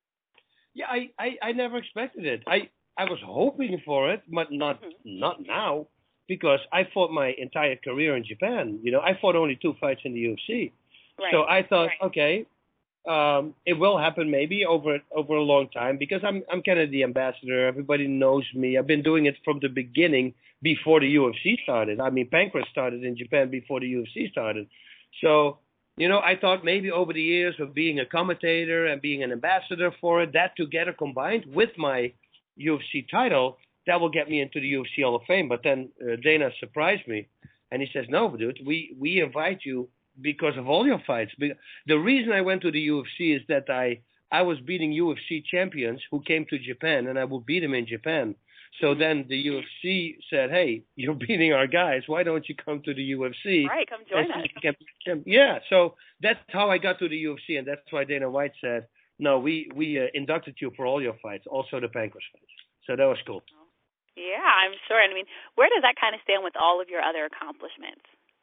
Yeah, I, I, I never expected it. I, I was hoping for it, but not mm-hmm. not now. Because I fought my entire career in Japan. You know, I fought only two fights in the U F C. Right. So I thought, right. okay, um, it will happen maybe over over a long time because I'm I'm kind of the ambassador. Everybody knows me. I've been doing it from the beginning before the U F C started. I mean, Pancras started in Japan before the U F C started. So, you know, I thought maybe over the years of being a commentator and being an ambassador for it, that together combined with my U F C title, that will get me into the U F C Hall of Fame. But then uh, Dana surprised me, and he says, no, dude, we, we invite you because of all your fights. The reason I went to the U F C is that I, I was beating U F C champions who came to Japan, and I would beat them in Japan. So then the U F C said, hey, you're beating our guys. Why don't you come to the U F C? Right, come join us. Can, yeah, so that's how I got to the U F C, and that's why Dana White said, no, we, we uh, inducted you for all your fights, also the Pancras fights. So that was cool. Yeah, I'm sure. I mean, where does that kind of stand with all of your other accomplishments?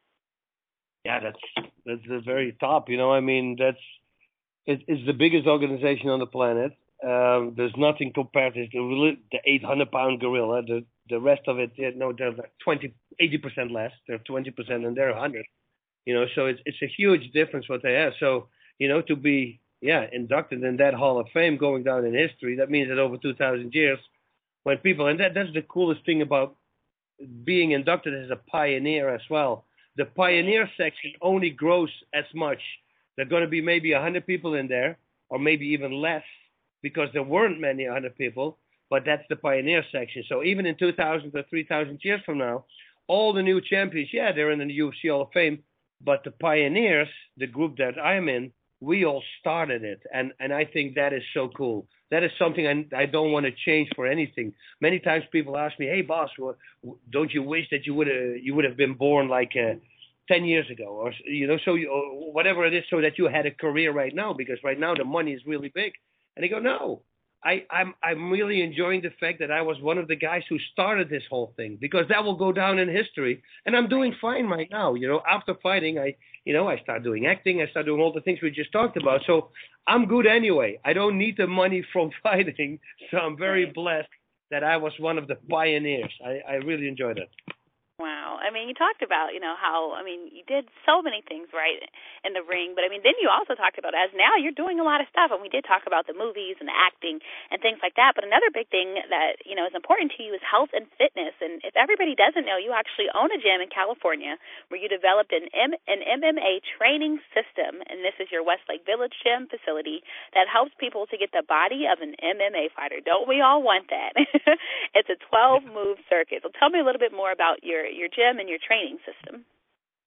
Yeah, that's that's the very top. You know, I mean, that's it, it's the biggest organization on the planet. Um, there's nothing compared to the, the eight hundred pound gorilla. The the rest of it, you know, they're like twenty, eighty percent less. They're twenty percent, and they're one hundred. You know, so it's it's a huge difference what they have. So, you know, to be yeah inducted in that Hall of Fame, going down in history, that means that over two thousand years. When people, and that, that's the coolest thing about being inducted as a pioneer as well. The pioneer section only grows as much. There are going to be maybe one hundred people in there, or maybe even less, because there weren't many one hundred people, but that's the pioneer section. So even in two thousand or three thousand years from now, all the new champions, yeah, they're in the U F C Hall of Fame, but the pioneers, the group that I'm in, we all started it, and, and I think that is so cool. That is something I, I don't want to change for anything. Many times people ask me, "Hey, boss, well, don't you wish that you would have you would have been born like uh, ten years ago, or you know, so you, or whatever it is, so that you had a career right now? Because right now the money is really big." And they go, "No, I, I'm I'm really enjoying the fact that I was one of the guys who started this whole thing because that will go down in history, and I'm doing fine right now. You know, after fighting, I." You know, I start doing acting. I start doing all the things we just talked about. So I'm good anyway. I don't need the money from fighting. So I'm very blessed that I was one of the pioneers. I, I really enjoyed it. Wow. I mean, you talked about, you know, how, I mean, you did so many things right in the ring, but I mean, then you also talked about, as now you're doing a lot of stuff, and we did talk about the movies and the acting and things like that, but another big thing that, you know, is important to you is health and fitness, and if everybody doesn't know, you actually own a gym in California where you developed an, M- an M M A training system, and this is your Westlake Village Gym facility that helps people to get the body of an M M A fighter. Don't we all want that? It's a twelve-move circuit. So tell me a little bit more about your your gym and your training system.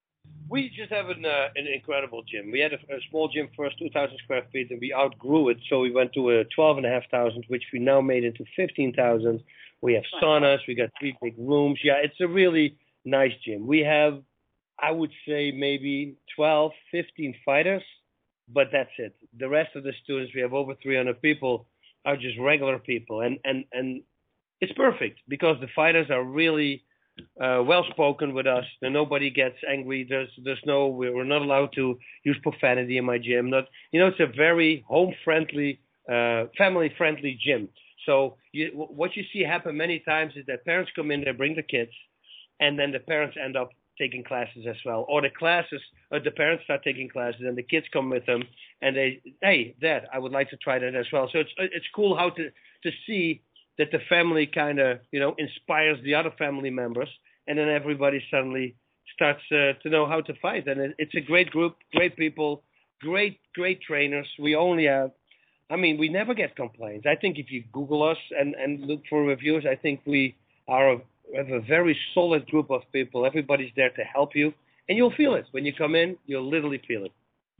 We just have an uh, an incredible gym. We had a, a small gym first, two thousand square feet, and we outgrew it, so we went to a twelve and a half thousand, which we now made into fifteen thousand. We have saunas. We got three big rooms. Yeah, it's a really nice gym. We have, I would say, maybe twelve, fifteen fighters, but that's it. The rest of the students, we have over three hundred people, are just regular people, and and and it's perfect because the fighters are really uh, well spoken with us. And nobody gets angry. There's there's no we're not allowed to use profanity in my gym. Not you know it's a very home friendly, uh, family friendly gym. So you, what you see happen many times is that parents come in, they bring the kids, and then the parents end up taking classes as well, or the classes, or the parents start taking classes, and the kids come with them, and they, hey, Dad, I would like to try that as well. So it's it's cool how to to see that the family kind of you know inspires the other family members, and then everybody suddenly starts uh, to know how to fight, and it, it's a great group, great people, great great trainers. We only have. I mean, we never get complaints. I think if you Google us and, and look for reviews, I think we are a, have a very solid group of people. Everybody's there to help you, and you'll feel it. When you come in, you'll literally feel it.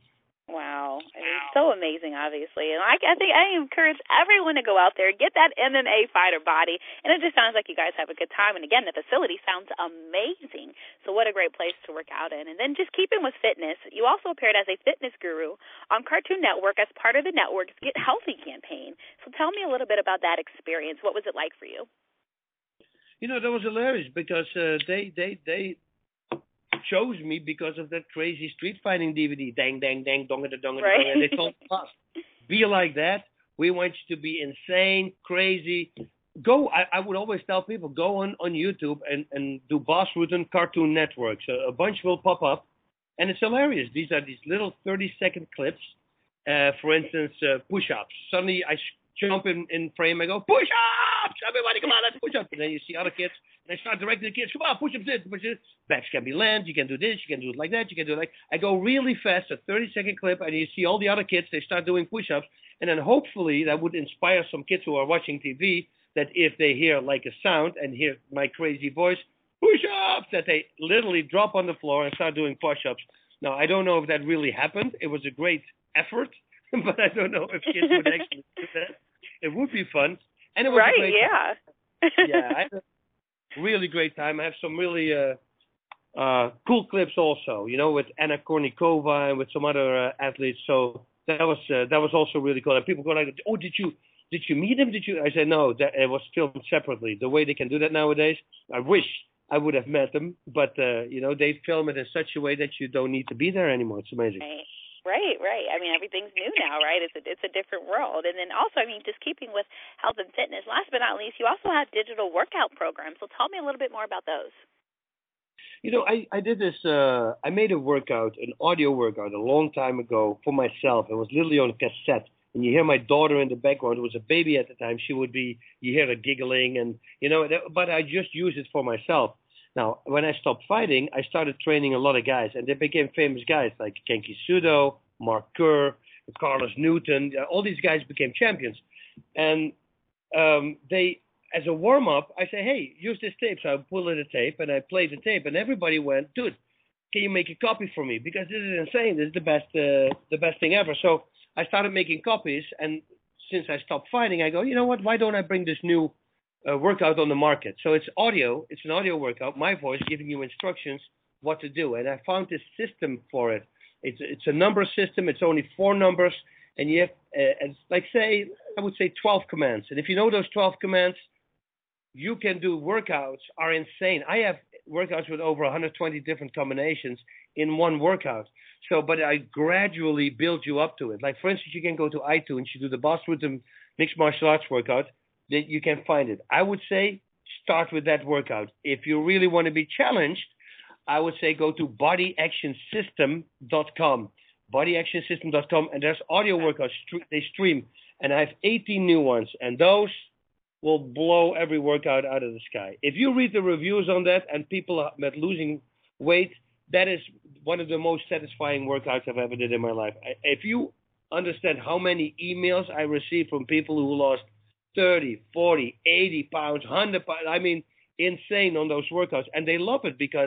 Wow. It's so amazing, obviously. And I, I think I encourage everyone to go out there, get that M M A fighter body, and it just sounds like you guys have a good time. And, again, the facility sounds amazing. So what a great place to work out in. And then just keeping with fitness, you also appeared as a fitness guru on Cartoon Network as part of the network's Get Healthy campaign. So tell me a little bit about that experience. What was it like for you? You know, that was hilarious because uh, they, they, they – chose me because of that crazy street fighting D V D. Dang, dang, dang, donga, da, donga, right. donga. And they told us, be like that. We want you to be insane, crazy. Go, I, I would always tell people, go on, on YouTube and, and do Bas Rutten Cartoon Network. So a bunch will pop up, and it's hilarious. These are these little thirty-second clips. Uh, for instance, uh, push-ups. Suddenly I jump in, in frame, I go, push-ups! Everybody, come on, let's push-ups. And then you see other kids, and I start directing the kids, come on, push-ups, this, push-ups. Backs can be land, you can do this, you can do it like that, you can do it like I go really fast, a thirty-second clip, and you see all the other kids, they start doing push-ups, and then hopefully that would inspire some kids who are watching T V that if they hear like a sound and hear my crazy voice, push-ups, that they literally drop on the floor and start doing push-ups. Now, I don't know if that really happened. It was a great effort, but I don't know if kids would actually do that. It would be fun. And it was right, a great yeah. time. Yeah, I had a really great time. I have some really uh, uh, cool clips also, you know, with Anna Kournikova and with some other uh, athletes. So that was uh, that was also really cool. And people go like, oh, did you did you meet him? Did you? I said, no, that it was filmed separately. The way they can do that nowadays, I wish I would have met them. But, uh, you know, they film it in such a way that you don't need to be there anymore. It's amazing. Right. Right, right. I mean, everything's new now, right? It's a, it's a different world. And then also, I mean, just keeping with health and fitness, last but not least, you also have digital workout programs. So tell me a little bit more about those. You know, I, I did this, uh, I made a workout, an audio workout a long time ago for myself. It was literally on cassette. And you hear my daughter in the background, who was a baby at the time. She would be, you hear her giggling, and, you know, but I just used it for myself. Now, when I stopped fighting, I started training a lot of guys, and they became famous guys like Genki Sudo, Mark Kerr, Carlos Newton. All these guys became champions. And um, they, as a warm-up, I say, hey, use this tape. So I pull in the tape, and I play the tape, and everybody went, dude, can you make a copy for me? Because this is insane. This is the best, uh, the best thing ever. So I started making copies, and since I stopped fighting, I go, you know what, why don't I bring this new Uh, workout on the market? So it's audio, it's an audio workout, my voice giving you instructions what to do. And I found this system for it. It's it's a number system. It's only four numbers, and you have, uh, it's like say, I would say twelve commands. And if you know those twelve commands, you can do workouts are insane. I have workouts with over one hundred twenty different combinations in one workout. So, but I gradually build you up to it. Like for instance, you can go to iTunes, you do the Bas Rutten Mixed Martial Arts workout, that you can find it. I would say start with that workout. If you really want to be challenged, I would say go to body action system dot com. body action system dot com, and there's audio workouts. They stream, and I have eighteen new ones, and those will blow every workout out of the sky. If you read the reviews on that and people are losing weight, that is one of the most satisfying workouts I've ever did in my life. If you understand how many emails I receive from people who lost thirty, forty, eighty pounds, one hundred pounds. I mean, insane on those workouts. And they love it because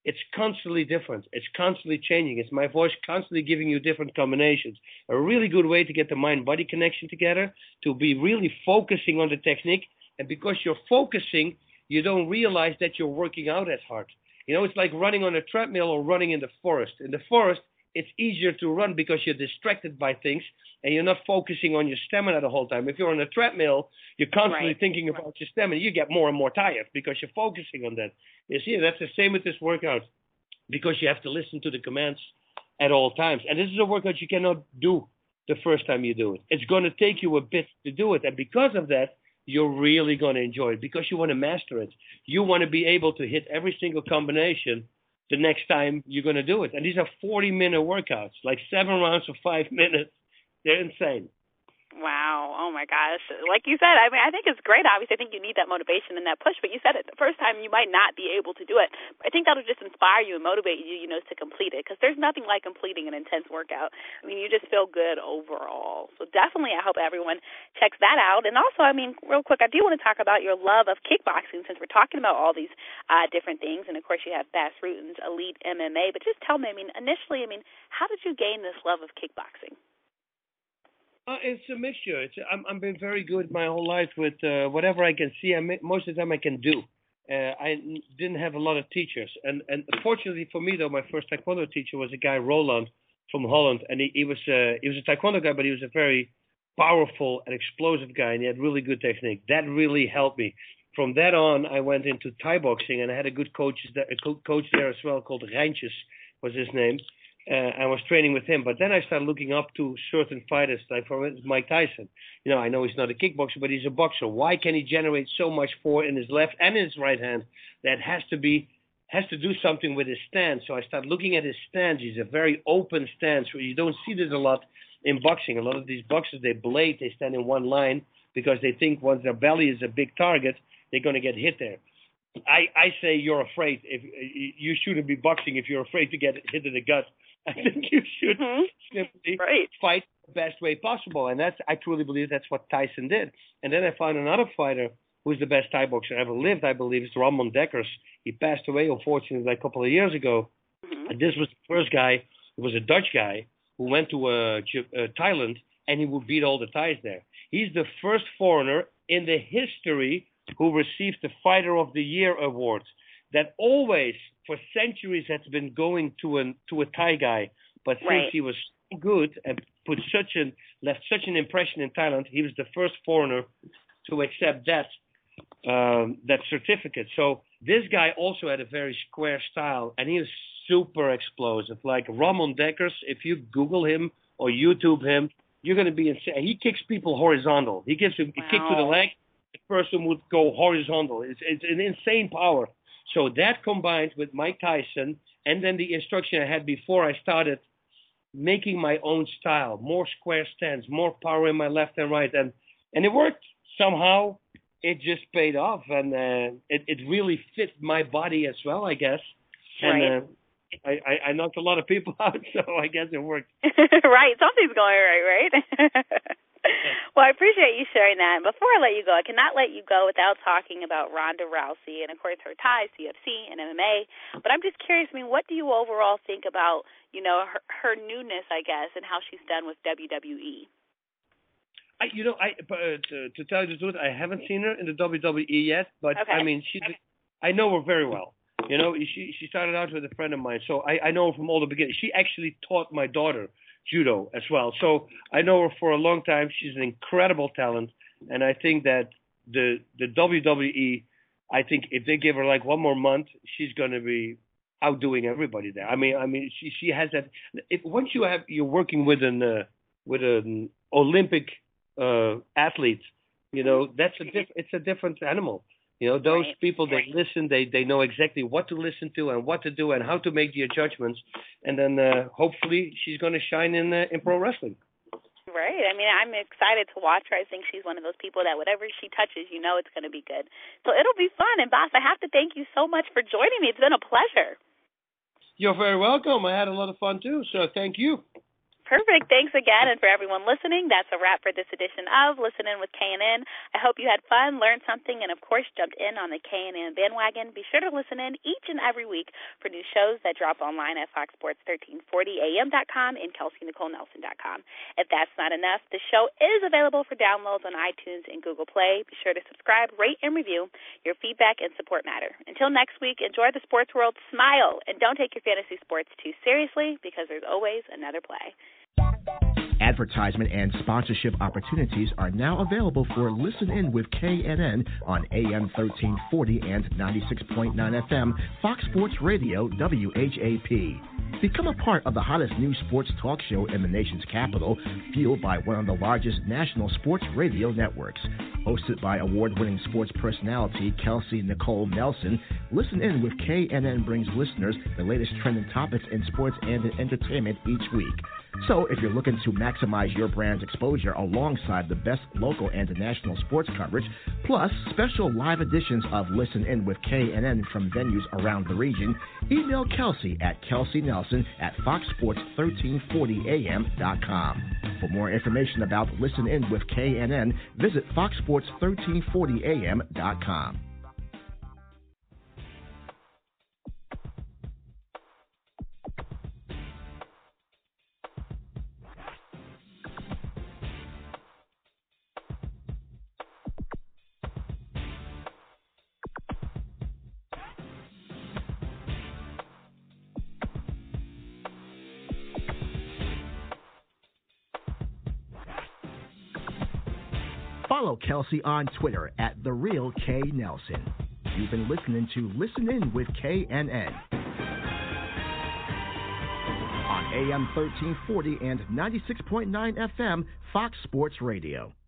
it's constantly different. It's constantly changing. It's my voice constantly giving you different combinations. A really good way to get the mind-body connection together, to be really focusing on the technique. And because you're focusing, you don't realize that you're working out as hard. You know, it's like running on a treadmill or running in the forest. In the forest, it's easier to run because you're distracted by things and you're not focusing on your stamina the whole time. If you're on a treadmill, you're constantly right. thinking about right. your stamina. You get more and more tired because you're focusing on that. You see, that's the same with this workout, because you have to listen to the commands at all times. And this is a workout you cannot do the first time you do it. It's going to take you a bit to do it. And because of that, you're really going to enjoy it because you want to master it. You want to be able to hit every single combination the next time you're going to do it. And these are forty-minute workouts, like seven rounds of five minutes. They're insane. Wow. Oh, my gosh. Like you said, I mean, I think it's great. Obviously, I think you need that motivation and that push. But you said it the first time you might not be able to do it. I think that'll just inspire you and motivate you, you know, to complete it, because there's nothing like completing an intense workout. I mean, you just feel good overall. So definitely I hope everyone checks that out. And also, I mean, real quick, I do want to talk about your love of kickboxing, since we're talking about all these uh, different things. And, of course, you have Bas Rutten's Elite M M A. But just tell me, I mean, initially, I mean, how did you gain this love of kickboxing? Uh, it's a mixture. It's I'm I've been very good my whole life with uh, whatever I can see. I most of the time I can do. Uh, I didn't have a lot of teachers, and and fortunately for me though, my first taekwondo teacher was a guy Roland from Holland, and he, he was uh, he was a taekwondo guy, but he was a very powerful and explosive guy, and he had really good technique. That really helped me. From that on, I went into Thai boxing, and I had a good coach there, a coach there as well called Rijntjes was his name. Uh, I was training with him, but then I started looking up to certain fighters, like for instance Mike Tyson. You know, I know he's not a kickboxer, but he's a boxer. Why can he generate so much force in his left and in his right hand? That has to be has to do something with his stance. So I started looking at his stance. He's a very open stance, where you don't see this a lot in boxing. A lot of these boxers, they blade, they stand in one line because they think once their belly is a big target, they're going to get hit there. I, I say you're afraid. If you shouldn't be boxing if you're afraid to get hit in the gut. I think you should mm-hmm. simply right. fight the best way possible. And that's I truly believe that's what Tyson did. And then I found another fighter who's the best Thai boxer ever lived, I believe. It's Ramon Dekkers. He passed away, unfortunately, like a couple of years ago. Mm-hmm. And this was the first guy, he was a Dutch guy, who went to uh, uh, Thailand, and he would beat all the Thais there. He's the first foreigner in the history who received the Fighter of the Year award. That always, for centuries, has been going to an to a Thai guy, but since right. he was so good and put such an left such an impression in Thailand, he was the first foreigner to accept that um, that certificate. So this guy also had a very square style, and he was super explosive. Like Ramon Dekkers, if you Google him or YouTube him, you're going to be insane. He kicks people horizontal. He gives a wow. kick to the leg, the person would go horizontal. It's it's an insane power. So that combined with Mike Tyson and then the instruction I had before I started making my own style, more square stance, more power in my left and right. And, and it worked. Somehow it just paid off. And uh, it, it really fit my body as well, I guess. And right. uh, I, I, I knocked a lot of people out, so I guess it worked. right. Something's going right, right? Well, I appreciate you sharing that. And before I let you go, I cannot let you go without talking about Ronda Rousey and, of course, her ties to U F C and M M A. But I'm just curious, I mean, what do you overall think about, you know, her, her newness, I guess, and how she's done with W W E? I, you know, I uh, to, to tell you the truth, I haven't seen her in the W W E yet. But, okay. I mean, she, I know her very well. You know, she she started out with a friend of mine, so I, I know her from all the beginning. She actually taught my daughter judo as well. So I know her for a long time. She's an incredible talent, and I think that the the W W E, I think if they give her like one more month, she's going to be outdoing everybody there. I mean, I mean, she she has that. If once you have you're working with an uh, with an Olympic uh, athlete, you know that's a diff- it's a different animal. You know, those right. people, they right. listen, they, they know exactly what to listen to and what to do and how to make the judgments. And then uh, hopefully she's going to shine in uh, in pro wrestling. Right. I mean, I'm excited to watch her. I think she's one of those people that whatever she touches, you know it's going to be good. So it'll be fun. And, Bas, I have to thank you so much for joining me. It's been a pleasure. You're very welcome. I had a lot of fun, too. So thank you. Perfect. Thanks again. And for everyone listening, that's a wrap for this edition of Listen In with K N N. I hope you had fun, learned something, and, of course, jumped in on the K N N bandwagon. Be sure to listen in each and every week for new shows that drop online at fox sports thirteen forty a m dot com and kelsey nicole nelson dot com. If that's not enough, the show is available for downloads on iTunes and Google Play. Be sure to subscribe, rate, and review. Your feedback and support matter. Until next week, enjoy the sports world, smile, and don't take your fantasy sports too seriously because there's always another play. Advertisement and sponsorship opportunities are now available for Listen In with K N N on A M thirteen forty and ninety-six point nine F M, Fox Sports Radio, W H A P. Become a part of the hottest new sports talk show in the nation's capital, fueled by one of the largest national sports radio networks. Hosted by award-winning sports personality Kelsey Nicole Nelson, Listen In with K N N brings listeners the latest trending topics in sports and in entertainment each week. So if you're looking to maximize your brand's exposure alongside the best local and national sports coverage, plus special live editions of Listen In with K N N from venues around the region, email Kelsey at kelsey nelson at fox sports thirteen forty a m dot com. For more information about Listen In with K N N, visit fox sports thirteen forty a m dot com. Follow Kelsey on Twitter at The Real K Nelson. You've been listening to Listen In with K N N on A M thirteen forty and ninety-six point nine F M, Fox Sports Radio.